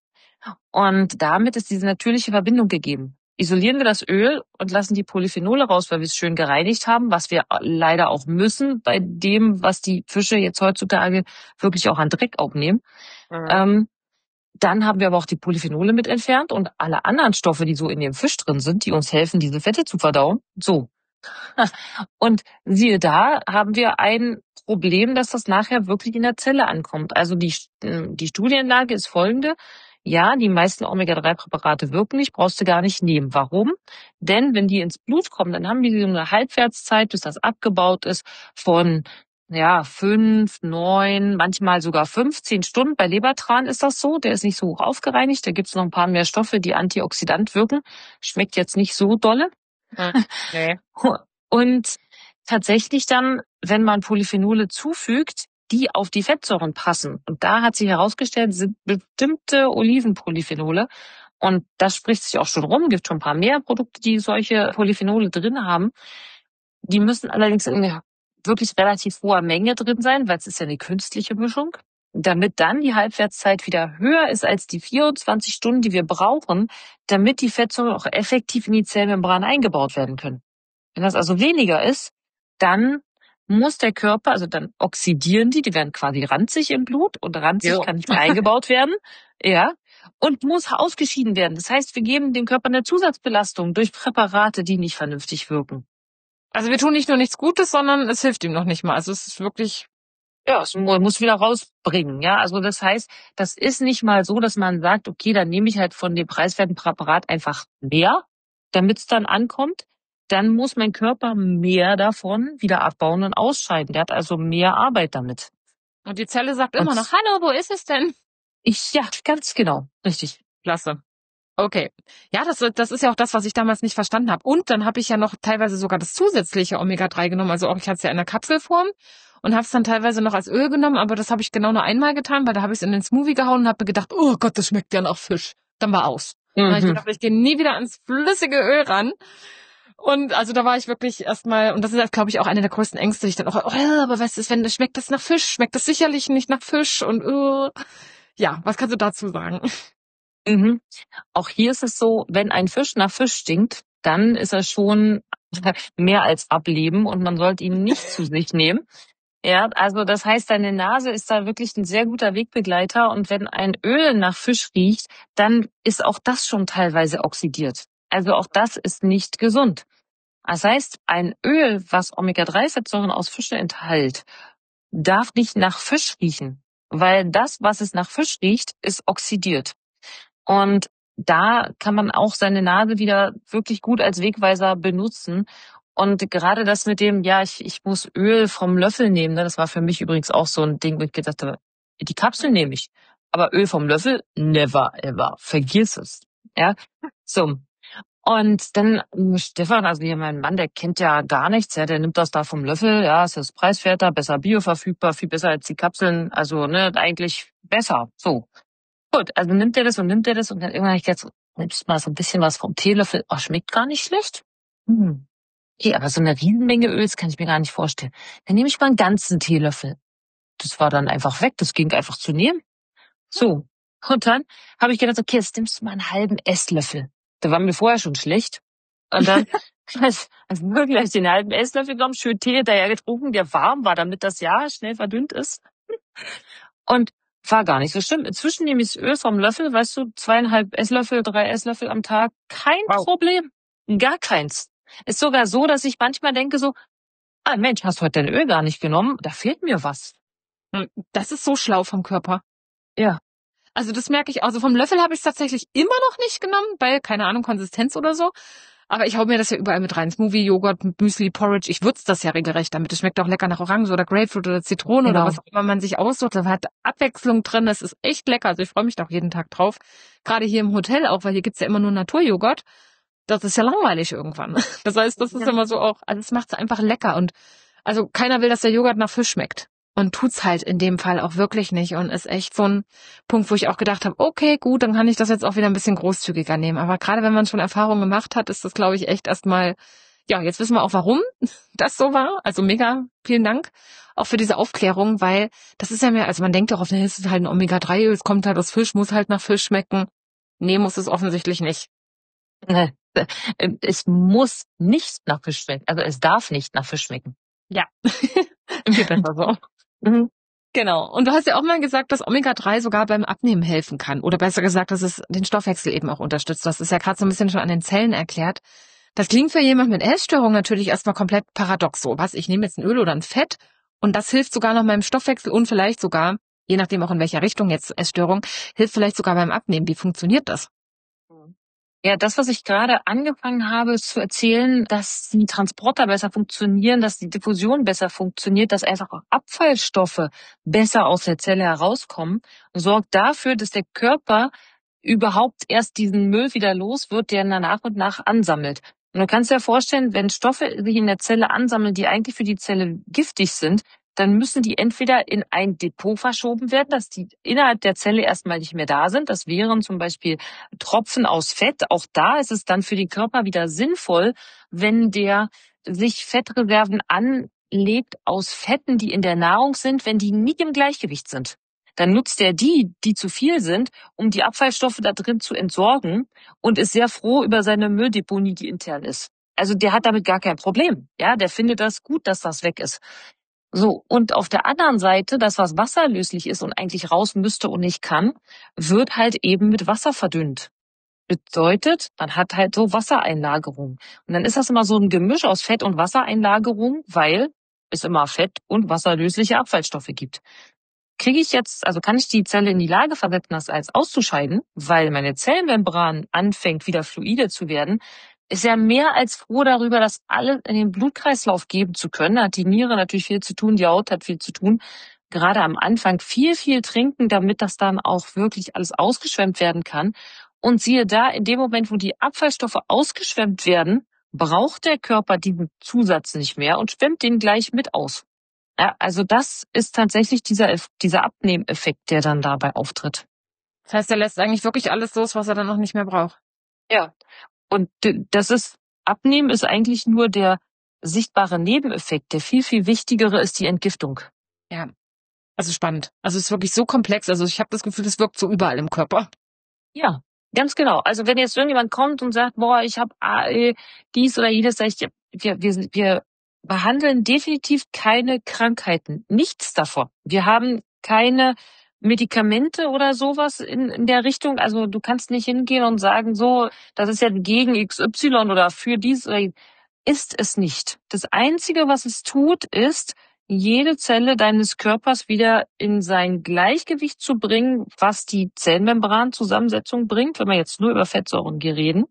Und damit ist diese natürliche Verbindung gegeben. Isolieren wir das Öl und lassen die Polyphenole raus, weil wir es schön gereinigt haben, was wir leider auch müssen bei dem, was die Fische jetzt heutzutage wirklich auch an Dreck aufnehmen. Mhm. Ähm, dann haben wir aber auch die Polyphenole mit entfernt und alle anderen Stoffe, die so in dem Fisch drin sind, die uns helfen, diese Fette zu verdauen. So. Und siehe da, haben wir ein Problem, dass das nachher wirklich in der Zelle ankommt. Also die, die Studienlage ist folgende. Ja, die meisten Omega drei Präparate wirken nicht, brauchst du gar nicht nehmen. Warum? Denn wenn die ins Blut kommen, dann haben die so eine Halbwertszeit, bis das abgebaut ist, von ja, fünf, neun, manchmal sogar fünfzehn Stunden. Bei Lebertran ist das so, der ist nicht so hoch aufgereinigt, da gibt's noch ein paar mehr Stoffe, die antioxidant wirken. Schmeckt jetzt nicht so dolle. Hm. Nee. Und tatsächlich dann, wenn man Polyphenole zufügt, die auf die Fettsäuren passen. Und da hat sich herausgestellt, sind bestimmte Olivenpolyphenole. Und das spricht sich auch schon rum, gibt schon ein paar mehr Produkte, die solche Polyphenole drin haben. Die müssen allerdings in einer wirklich relativ hoher Menge drin sein, weil es ist ja eine künstliche Mischung, damit dann die Halbwertszeit wieder höher ist als die vierundzwanzig Stunden, die wir brauchen, damit die Fettsäuren auch effektiv in die Zellmembran eingebaut werden können. Wenn das also weniger ist, dann muss der Körper, also dann oxidieren die, die werden quasi ranzig im Blut und ranzig Jo. kann nicht mehr eingebaut werden, ja, und muss ausgeschieden werden. Das heißt, wir geben dem Körper eine Zusatzbelastung durch Präparate, die nicht vernünftig wirken. Also wir tun nicht nur nichts Gutes, sondern es hilft ihm noch nicht mal. Also es ist wirklich Ja, es mu- muss wieder rausbringen, ja. Also das heißt, das ist nicht mal so, dass man sagt, okay, dann nehme ich halt von dem preiswerten Präparat einfach mehr, damit es dann ankommt. Dann muss mein Körper mehr davon wieder abbauen und ausscheiden. Der hat also mehr Arbeit damit. Und die Zelle sagt immer noch, Und hallo, wo ist es denn? ich, ja, ganz genau, richtig. Klasse. Okay. Ja, das, das ist ja auch das, was ich damals nicht verstanden habe. Und dann habe ich ja noch teilweise sogar das zusätzliche Omega drei genommen. Also auch ich hatte es ja in der Kapselform und habe es dann teilweise noch als Öl genommen, aber das habe ich genau nur einmal getan, weil da habe ich es in den Smoothie gehauen und habe mir gedacht, oh Gott, das schmeckt ja nach Fisch. Dann war aus. Dann habe ich Mhm. gedacht, ich gehe nie wieder ans flüssige Öl ran. Und also da war ich wirklich erstmal, und das ist, glaube ich, auch eine der größten Ängste. Ich dann auch, oh, aber was ist, wenn das schmeckt das nach Fisch? Schmeckt das sicherlich nicht nach Fisch? Und uh, ja, was kannst du dazu sagen? Mhm. Auch hier ist es so, wenn ein Fisch nach Fisch stinkt, dann ist er schon mehr als Ableben und man sollte ihn nicht zu sich nehmen. Ja, also das heißt, deine Nase ist da wirklich ein sehr guter Wegbegleiter und wenn ein Öl nach Fisch riecht, dann ist auch das schon teilweise oxidiert. Also auch das ist nicht gesund. Das heißt, ein Öl, was Omega drei Fettsäuren aus Fischen enthält, darf nicht nach Fisch riechen, weil das, was es nach Fisch riecht, ist oxidiert. Und da kann man auch seine Nase wieder wirklich gut als Wegweiser benutzen. Und gerade das mit dem, ja, ich, ich muss Öl vom Löffel nehmen, ne, das war für mich übrigens auch so ein Ding, wo ich gedacht habe, die Kapsel nehme ich. Aber Öl vom Löffel, never ever. Vergiss es. Ja, so. Und dann ähm, Stefan, also hier mein Mann, der kennt ja gar nichts, ja, der nimmt das da vom Löffel, ja, es ist preiswerter, besser bioverfügbar, viel besser als die Kapseln, also ne, eigentlich besser. So. Gut, also nimmt er das und nimmt er das und dann irgendwann habe ich gedacht, so, nimmst mal so ein bisschen was vom Teelöffel. Oh, schmeckt gar nicht schlecht. Hm. Okay, aber so eine Riesenmenge Öls kann ich mir gar nicht vorstellen. Dann nehme ich mal einen ganzen Teelöffel. Das war dann einfach weg, das ging einfach zu nehmen. So. Und dann habe ich gedacht, okay, jetzt nimmst du mal einen halben Esslöffel. Der war mir vorher schon schlecht. Und dann also wirklich den halben Esslöffel genommen, schön Tee hinterher getrunken, der warm war, damit das ja schnell verdünnt ist. Und war gar nicht so schlimm. Inzwischen nehme ich das Öl vom Löffel, weißt du, zweieinhalb Esslöffel, drei Esslöffel am Tag. Kein Wow. Problem. Gar keins. Ist sogar so, dass ich manchmal denke so, ah Mensch, hast du heute dein Öl gar nicht genommen? Da fehlt mir was. Das ist so schlau vom Körper. Ja. Also das merke ich, also vom Löffel habe ich es tatsächlich immer noch nicht genommen, weil, keine Ahnung, Konsistenz oder so. Aber ich hau mir das ja überall mit rein. Smoothie, Joghurt, Müsli, Porridge. Ich würze das ja regelrecht damit. Es schmeckt auch lecker nach Orange oder Grapefruit oder Zitrone Genau. oder was auch immer man sich aussucht. Da hat Abwechslung drin. Das ist echt lecker. Also ich freue mich da auch jeden Tag drauf. Gerade hier im Hotel auch, weil hier gibt's ja immer nur Naturjoghurt. Das ist ja langweilig irgendwann. Das heißt, das ist Ja. immer so auch, also es macht's einfach lecker. Und also keiner will, dass der Joghurt nach Fisch schmeckt. Und tut's halt in dem Fall auch wirklich nicht. Und ist echt so ein Punkt, wo ich auch gedacht habe, okay, gut, dann kann ich das jetzt auch wieder ein bisschen großzügiger nehmen. Aber gerade wenn man schon Erfahrungen gemacht hat, ist das, glaube ich, echt erstmal, ja, jetzt wissen wir auch, warum das so war. Also mega, vielen Dank auch für diese Aufklärung, weil das ist ja mehr, also man denkt doch oft, es ist halt ein Omega drei Öl, es kommt halt aus Fisch, muss halt nach Fisch schmecken. Nee, muss es offensichtlich nicht. Ne, Es muss nicht nach Fisch schmecken. Also es darf nicht nach Fisch schmecken. Ja, viel besser so. Mhm. Genau. Und du hast ja auch mal gesagt, dass Omega drei sogar beim Abnehmen helfen kann. Oder besser gesagt, dass es den Stoffwechsel eben auch unterstützt. Das ist ja gerade so ein bisschen schon an den Zellen erklärt. Das klingt für jemand mit Essstörung natürlich erstmal komplett paradox. So, was? Ich nehme jetzt ein Öl oder ein Fett und das hilft sogar noch meinem Stoffwechsel und vielleicht sogar, je nachdem auch in welcher Richtung jetzt Essstörung, hilft vielleicht sogar beim Abnehmen. Wie funktioniert das? Ja, das, was ich gerade angefangen habe zu erzählen, dass die Transporter besser funktionieren, dass die Diffusion besser funktioniert, dass einfach auch Abfallstoffe besser aus der Zelle herauskommen, sorgt dafür, dass der Körper überhaupt erst diesen Müll wieder los wird, der dann nach und nach ansammelt. Und du kannst dir vorstellen, wenn Stoffe sich in der Zelle ansammeln, die eigentlich für die Zelle giftig sind, dann müssen die entweder in ein Depot verschoben werden, dass die innerhalb der Zelle erstmal nicht mehr da sind. Das wären zum Beispiel Tropfen aus Fett. Auch da ist es dann für den Körper wieder sinnvoll, wenn der sich Fettreserven anlegt aus Fetten, die in der Nahrung sind, wenn die nicht im Gleichgewicht sind. Dann nutzt er die, die zu viel sind, um die Abfallstoffe da drin zu entsorgen und ist sehr froh über seine Mülldeponie, die intern ist. Also der hat damit gar kein Problem. Ja, der findet das gut, dass das weg ist. So, und auf der anderen Seite, das, was wasserlöslich ist und eigentlich raus müsste und nicht kann, wird halt eben mit Wasser verdünnt. Bedeutet, man hat halt so Wassereinlagerung. Und dann ist das immer so ein Gemisch aus Fett- und Wassereinlagerung, weil es immer Fett und wasserlösliche Abfallstoffe gibt. Kriege ich jetzt, also kann ich die Zelle in die Lage versetzen, das als auszuscheiden, weil meine Zellmembran anfängt, wieder fluide zu werden, ist ja mehr als froh darüber, das alles in den Blutkreislauf geben zu können. Da hat die Niere natürlich viel zu tun, die Haut hat viel zu tun. Gerade am Anfang viel, viel trinken, damit das dann auch wirklich alles ausgeschwemmt werden kann. Und siehe da, in dem Moment, wo die Abfallstoffe ausgeschwemmt werden, braucht der Körper diesen Zusatz nicht mehr und schwemmt den gleich mit aus. Ja, also das ist tatsächlich dieser, dieser Abnehmeffekt, der dann dabei auftritt. Das heißt, er lässt eigentlich wirklich alles los, was er dann noch nicht mehr braucht. Ja. Und das ist, Abnehmen ist eigentlich nur der sichtbare Nebeneffekt. Der viel, viel wichtigere ist die Entgiftung. Ja. Also spannend. Also es ist wirklich so komplex. Also ich habe das Gefühl, es wirkt so überall im Körper. Ja, ganz genau. Also wenn jetzt irgendjemand kommt und sagt, boah, ich habe dies oder jenes, sag ich, wir, wir, wir behandeln definitiv keine Krankheiten. Nichts davon. Wir haben keine Medikamente oder sowas in, in der Richtung. Also du kannst nicht hingehen und sagen, so, das ist ja gegen X Y oder für dies oder jenes. Ist es nicht. Das Einzige, was es tut, ist, jede Zelle deines Körpers wieder in sein Gleichgewicht zu bringen, was die Zellmembranzusammensetzung bringt, wenn wir jetzt nur über Fettsäuren reden.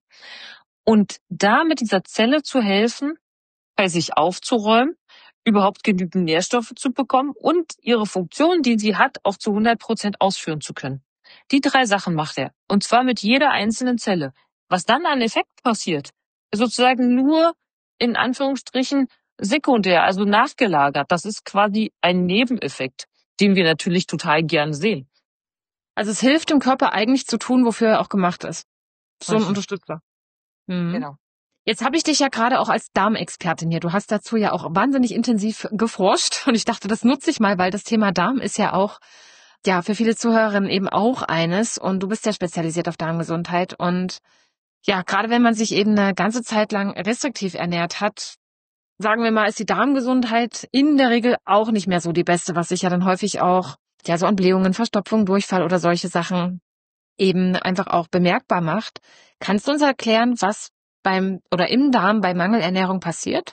Und da mit dieser Zelle zu helfen, bei sich aufzuräumen, überhaupt genügend Nährstoffe zu bekommen und ihre Funktion, die sie hat, auch zu hundert Prozent ausführen zu können. Die drei Sachen macht er. Und zwar mit jeder einzelnen Zelle. Was dann an Effekt passiert, ist sozusagen nur in Anführungsstrichen sekundär, also nachgelagert. Das ist quasi ein Nebeneffekt, den wir natürlich total gern sehen. Also es hilft dem Körper eigentlich zu tun, wofür er auch gemacht ist. So ein Unterstützer. Mhm. Genau. Jetzt habe ich dich ja gerade auch als Darmexpertin hier. Du hast dazu ja auch wahnsinnig intensiv geforscht und ich dachte, das nutze ich mal, weil das Thema Darm ist ja auch, ja, für viele Zuhörerinnen eben auch eines und du bist ja spezialisiert auf Darmgesundheit und ja, gerade wenn man sich eben eine ganze Zeit lang restriktiv ernährt hat, sagen wir mal, ist die Darmgesundheit in der Regel auch nicht mehr so die beste, was sich ja dann häufig auch, ja, so an Blähungen, Verstopfung, Durchfall oder solche Sachen eben einfach auch bemerkbar macht. Kannst du uns erklären, was beim oder im Darm bei Mangelernährung passiert?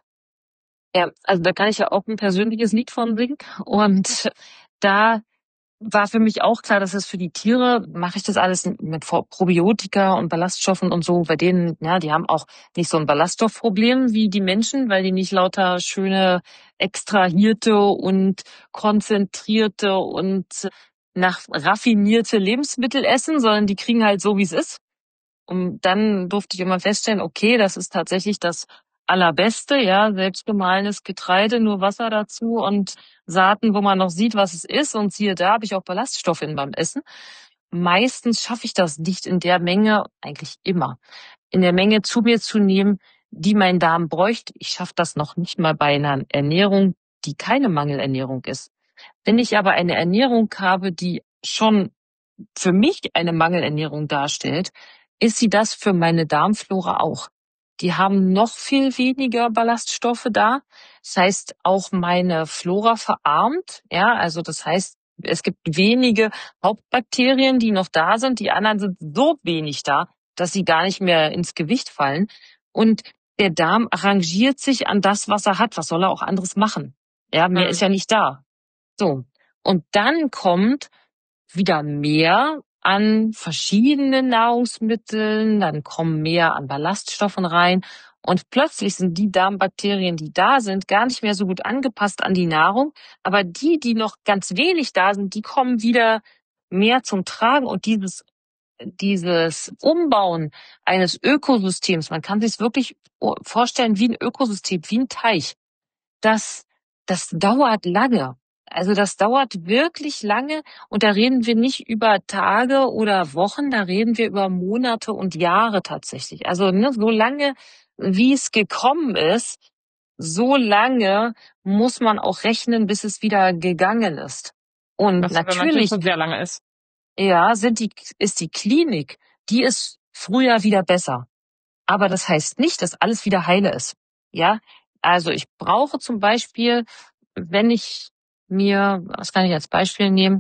Ja, also da kann ich ja auch ein persönliches Lied von singen. Und da war für mich auch klar, dass es für die Tiere, mache ich das alles mit Probiotika und Ballaststoffen und so. Bei denen, ja, die haben auch nicht so ein Ballaststoffproblem wie die Menschen, weil die nicht lauter schöne extrahierte und konzentrierte und nach raffinierte Lebensmittel essen, sondern die kriegen halt so, wie es ist. Und dann durfte ich immer feststellen, okay, das ist tatsächlich das Allerbeste, ja, selbstgemahlenes Getreide, nur Wasser dazu und Saaten, wo man noch sieht, was es ist. Und siehe da, habe ich auch Ballaststoffe in beim Essen. Meistens schaffe ich das nicht in der Menge, eigentlich immer, in der Menge zu mir zu nehmen, die mein Darm bräuchte. Ich schaffe das noch nicht mal bei einer Ernährung, die keine Mangelernährung ist. Wenn ich aber eine Ernährung habe, die schon für mich eine Mangelernährung darstellt, ist sie das für meine Darmflora auch. Die haben noch viel weniger Ballaststoffe da. Das heißt, auch meine Flora verarmt. Ja, also das heißt, es gibt wenige Hauptbakterien, die noch da sind. Die anderen sind so wenig da, dass sie gar nicht mehr ins Gewicht fallen. Und der Darm arrangiert sich an das, was er hat. Was soll er auch anderes machen? Ja, mehr Mhm. ist ja nicht da. So. Und dann kommt wieder mehr an verschiedenen Nahrungsmitteln, dann kommen mehr an Ballaststoffen rein und plötzlich sind die Darmbakterien, die da sind, gar nicht mehr so gut angepasst an die Nahrung, aber die, die noch ganz wenig da sind, die kommen wieder mehr zum Tragen und dieses dieses Umbauen eines Ökosystems, man kann sich es wirklich vorstellen wie ein Ökosystem, wie ein Teich, das das dauert lange. Also das dauert wirklich lange und da reden wir nicht über Tage oder Wochen, da reden wir über Monate und Jahre tatsächlich. Also ne, so lange, wie es gekommen ist, so lange muss man auch rechnen, bis es wieder gegangen ist. Und Was natürlich, schon sehr lange ist. ja, sind die, ist die Klinik, die ist früher wieder besser. Aber das heißt nicht, dass alles wieder heile ist. Ja, also ich brauche zum Beispiel, wenn ich mir, was kann ich als Beispiel nehmen?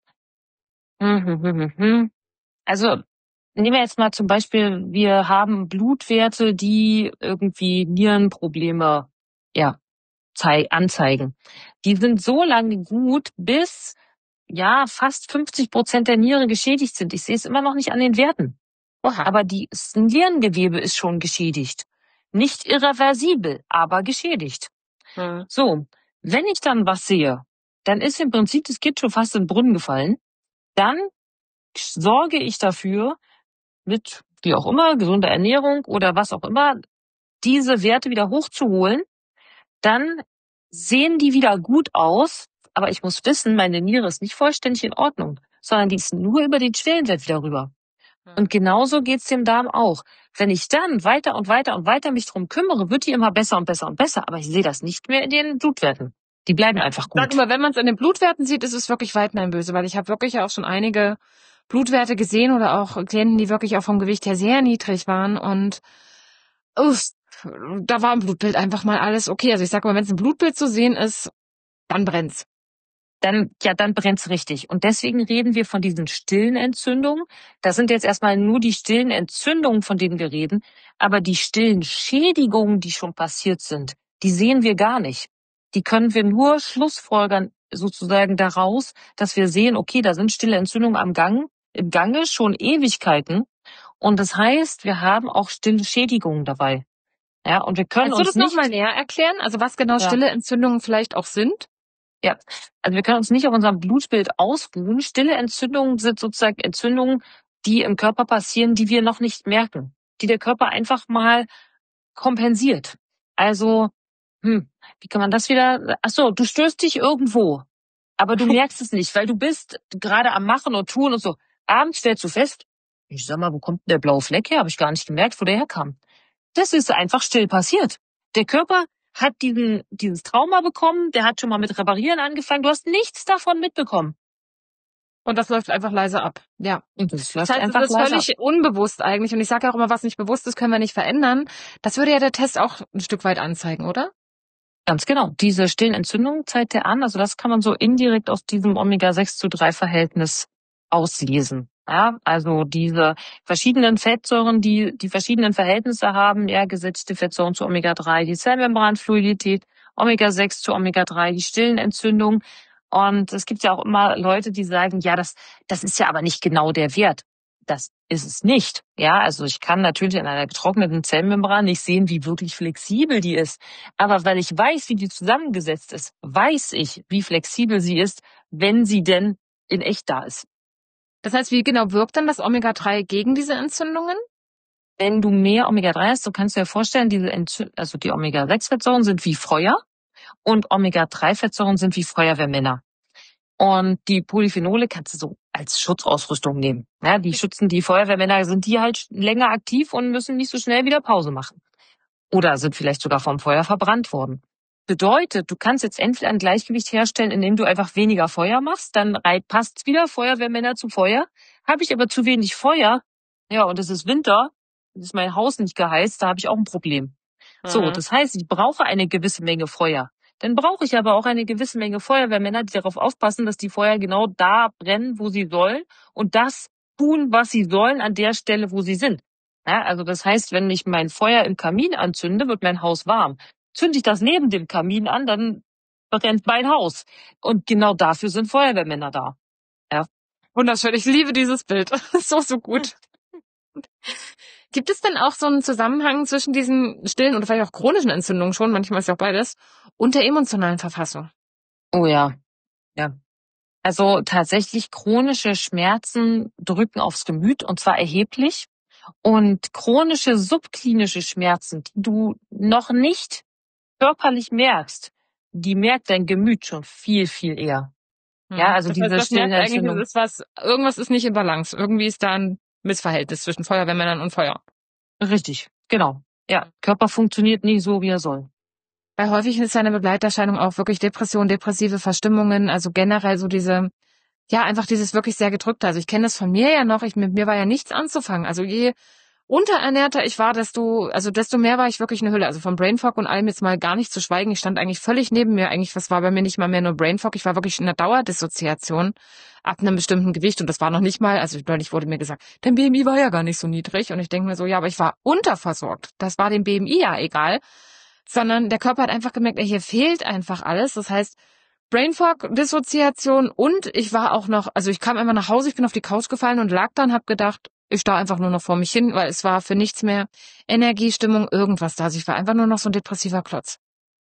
Hm, hm, hm, hm, hm. Also nehmen wir jetzt mal zum Beispiel, wir haben Blutwerte, die irgendwie Nierenprobleme, ja, zei- anzeigen. Die sind so lange gut, bis ja fast fünfzig Prozent der Nieren geschädigt sind. Ich sehe es immer noch nicht an den Werten. Oha. Aber die, das Nierengewebe ist schon geschädigt. Nicht irreversibel, aber geschädigt. Hm. So, wenn ich dann was sehe, dann ist im Prinzip das Kind schon fast in den Brunnen gefallen. Dann sorge ich dafür, mit wie auch immer, gesunder Ernährung oder was auch immer, diese Werte wieder hochzuholen. Dann sehen die wieder gut aus, aber ich muss wissen, meine Niere ist nicht vollständig in Ordnung, sondern die ist nur über den Schwellenwert wieder rüber. Und genauso geht's dem Darm auch. Wenn ich dann weiter und weiter und weiter mich drum kümmere, wird die immer besser und besser und besser. Aber ich sehe das nicht mehr in den Blutwerten. Die bleiben einfach gut. Sag mal, wenn man es in den Blutwerten sieht, ist es wirklich Weidmann böse, weil ich habe wirklich auch schon einige Blutwerte gesehen oder auch Klienten, die wirklich auch vom Gewicht her sehr niedrig waren und uff, da war im Blutbild einfach mal alles okay. Also ich sage mal, wenn es im Blutbild zu sehen ist, dann brennt's. Dann, ja, dann brennt's richtig. Und deswegen reden wir von diesen stillen Entzündungen. Das sind jetzt erstmal nur die stillen Entzündungen, von denen wir reden. Aber die stillen Schädigungen, die schon passiert sind, die sehen wir gar nicht. Die können wir nur schlussfolgern, sozusagen daraus, dass wir sehen, okay, da sind stille Entzündungen am Gang, im Gange schon Ewigkeiten. Und das heißt, wir haben auch stille Schädigungen dabei. Ja, und wir können Kannst du uns das nicht nochmal näher erklären? Also was genau Ja. stille Entzündungen vielleicht auch sind? Ja, also wir können uns nicht auf unserem Blutbild ausruhen. Stille Entzündungen sind sozusagen Entzündungen, die im Körper passieren, die wir noch nicht merken, die der Körper einfach mal kompensiert. Also, hm, wie kann man das wieder? Ach so, du stößt dich irgendwo, aber du merkst es nicht, weil du bist gerade am Machen und Tun und so. Abends stellst du fest, ich sag mal, wo kommt denn der blaue Fleck her? Habe ich gar nicht gemerkt, wo der herkam. Das ist einfach still passiert. Der Körper hat diesen, dieses Trauma bekommen, der hat schon mal mit Reparieren angefangen, du hast nichts davon mitbekommen. Und das läuft einfach leise ab. Ja. Und das Das läuft heißt, einfach das ist leise völlig ab. unbewusst eigentlich. Und ich sage auch immer, was nicht bewusst ist, können wir nicht verändern. Das würde ja der Test auch ein Stück weit anzeigen, oder? Ganz genau. Diese stillen Entzündungen zeigt er an. Also das kann man so indirekt aus diesem Omega sechs zu drei Verhältnis auslesen. Ja, also diese verschiedenen Fettsäuren, die die verschiedenen Verhältnisse haben, ja, gesetzte Fettsäuren zu Omega drei, die Zellmembranfluidität, Omega sechs zu Omega drei, die stillen Entzündungen. Und es gibt ja auch immer Leute, die sagen, ja, das, das ist ja aber nicht genau der Wert. Das ist es nicht. Ja, also ich kann natürlich in einer getrockneten Zellmembran nicht sehen, wie wirklich flexibel die ist. Aber weil ich weiß, wie die zusammengesetzt ist, weiß ich, wie flexibel sie ist, wenn sie denn in echt da ist. Das heißt, wie genau wirkt dann das Omega drei gegen diese Entzündungen? Wenn du mehr Omega drei hast, so kannst du dir vorstellen, diese Entzü- also die Omega sechs Fettsäuren sind wie Feuer und Omega drei Fettsäuren sind wie Feuerwehrmänner. Und die Polyphenole kannst du so als Schutzausrüstung nehmen. Ja, die schützen die Feuerwehrmänner, sind die halt länger aktiv und müssen nicht so schnell wieder Pause machen. Oder sind vielleicht sogar vom Feuer verbrannt worden. Bedeutet, du kannst jetzt entweder ein Gleichgewicht herstellen, indem du einfach weniger Feuer machst, dann passt wieder Feuerwehrmänner zu Feuer. Habe ich aber zu wenig Feuer, ja, und es ist Winter, ist mein Haus nicht geheizt, da habe ich auch ein Problem. Mhm. So, das heißt, ich brauche eine gewisse Menge Feuer. Dann brauche ich aber auch eine gewisse Menge Feuerwehrmänner, die darauf aufpassen, dass die Feuer genau da brennen, wo sie sollen und das tun, was sie sollen, an der Stelle, wo sie sind. Ja, also das heißt, wenn ich mein Feuer im Kamin anzünde, wird mein Haus warm. Zünde ich das neben dem Kamin an, dann brennt mein Haus. Und genau dafür sind Feuerwehrmänner da. Ja. Wunderschön, ich liebe dieses Bild. So, so gut. Gibt es denn auch so einen Zusammenhang zwischen diesen stillen oder vielleicht auch chronischen Entzündungen schon, manchmal ist ja auch beides, und der emotionalen Verfassung? Oh ja, ja. Also tatsächlich chronische Schmerzen drücken aufs Gemüt und zwar erheblich. Und chronische subklinische Schmerzen, die du noch nicht körperlich merkst, die merkt dein Gemüt schon viel, viel eher. Hm. Ja, also das diese heißt, das stillen merkt eigentlich, Entzündungen. es ist was, irgendwas ist nicht in Balance. Irgendwie ist da ein Missverhältnis zwischen Feuerwehrmännern und Feuer. Richtig, genau. Ja, Körper funktioniert nicht so, wie er soll. Weil häufig ist ja eine Begleiterscheinung auch wirklich Depression, depressive Verstimmungen, also generell so diese, ja, einfach dieses wirklich sehr gedrückte. Also ich kenne das von mir ja noch, ich, mit mir war ja nichts anzufangen. Also je unterernährter ich war, desto, also desto mehr war ich wirklich eine Hülle. Also vom Brainfog und allem jetzt mal gar nicht zu schweigen. Ich stand eigentlich völlig neben mir. Eigentlich, was war bei mir nicht mal mehr nur Brainfog. Ich war wirklich in einer Dauerdissoziation ab einem bestimmten Gewicht. Und das war noch nicht mal, also neulich wurde mir gesagt, dein B M I war ja gar nicht so niedrig. Und ich denke mir so, ja, aber ich war unterversorgt. Das war dem B M I ja egal. sondern der Körper hat einfach gemerkt, ey, hier fehlt einfach alles. Das heißt, Brainfog, Dissoziation und ich war auch noch, also ich kam einfach nach Hause, ich bin auf die Couch gefallen und lag dann, hab gedacht, ich starr einfach nur noch vor mich hin, weil es war für nichts mehr Energie, Stimmung, irgendwas da. Also ich war einfach nur noch so ein depressiver Klotz.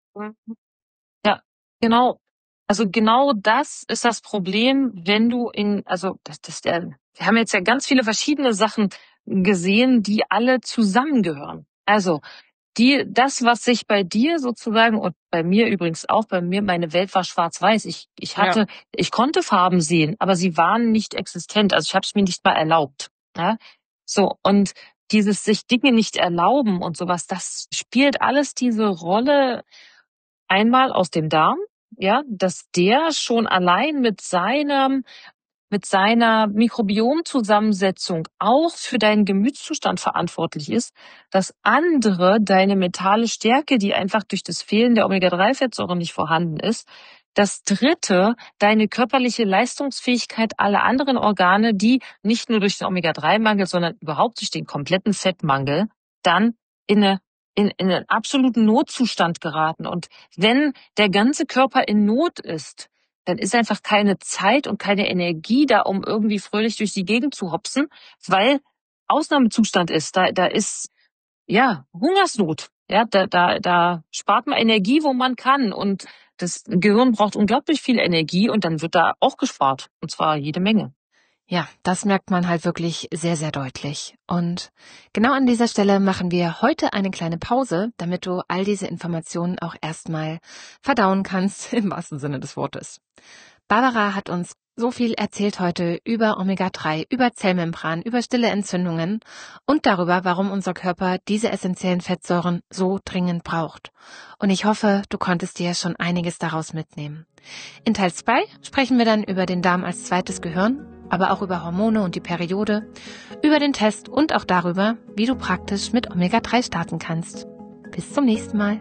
Ja, genau. Also genau das ist das Problem, wenn du in, also das, das, der, wir haben jetzt ja ganz viele verschiedene Sachen gesehen, die alle zusammengehören. Also die, das, was sich bei dir sozusagen und bei mir übrigens auch, bei mir, meine Welt war schwarz-weiß. Ich, ich hatte, ja. ich konnte Farben sehen, aber sie waren nicht existent. Also ich habe es mir nicht mal erlaubt. Ja? So, und dieses sich Dinge nicht erlauben und sowas, das spielt alles diese Rolle einmal aus dem Darm, ja, dass der schon allein mit seinem mit seiner Mikrobiomzusammensetzung auch für deinen Gemütszustand verantwortlich ist, das andere, deine mentale Stärke, die einfach durch das Fehlen der Omega drei Fettsäuren nicht vorhanden ist, das dritte, deine körperliche Leistungsfähigkeit aller anderen Organe, die nicht nur durch den Omega drei Mangel, sondern überhaupt durch den kompletten Fettmangel dann in eine in, in einen absoluten Notzustand geraten. Und wenn der ganze Körper in Not ist, dann ist einfach keine Zeit und keine Energie da, um irgendwie fröhlich durch die Gegend zu hopsen, weil Ausnahmezustand ist. Da, da ist, ja, Hungersnot. Ja, da, da, da spart man Energie, wo man kann. Und das Gehirn braucht unglaublich viel Energie und dann wird da auch gespart. Und zwar jede Menge. Ja, das merkt man halt wirklich sehr, sehr deutlich. Und genau an dieser Stelle machen wir heute eine kleine Pause, damit du all diese Informationen auch erstmal verdauen kannst, im wahrsten Sinne des Wortes. Barbara hat uns so viel erzählt heute über Omega drei, über Zellmembran, über stille Entzündungen und darüber, warum unser Körper diese essentiellen Fettsäuren so dringend braucht. Und ich hoffe, du konntest dir schon einiges daraus mitnehmen. In Teil zwei sprechen wir dann über den Darm als zweites Gehirn, aber auch über Hormone und die Periode, über den Test und auch darüber, wie du praktisch mit Omega drei starten kannst. Bis zum nächsten Mal.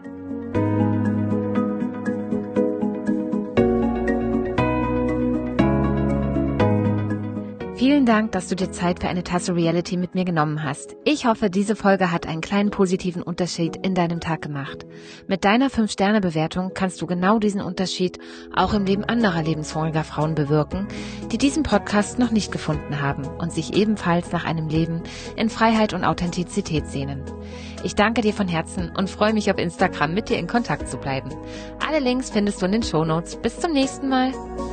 Vielen Dank, dass du dir Zeit für eine Tasse Reality mit mir genommen hast. Ich hoffe, diese Folge hat einen kleinen positiven Unterschied in deinem Tag gemacht. Mit deiner fünf Sterne Bewertung kannst du genau diesen Unterschied auch im Leben anderer lebenshungriger Frauen bewirken, die diesen Podcast noch nicht gefunden haben und sich ebenfalls nach einem Leben in Freiheit und Authentizität sehnen. Ich danke dir von Herzen und freue mich auf Instagram mit dir in Kontakt zu bleiben. Alle Links findest du in den Shownotes. Bis zum nächsten Mal.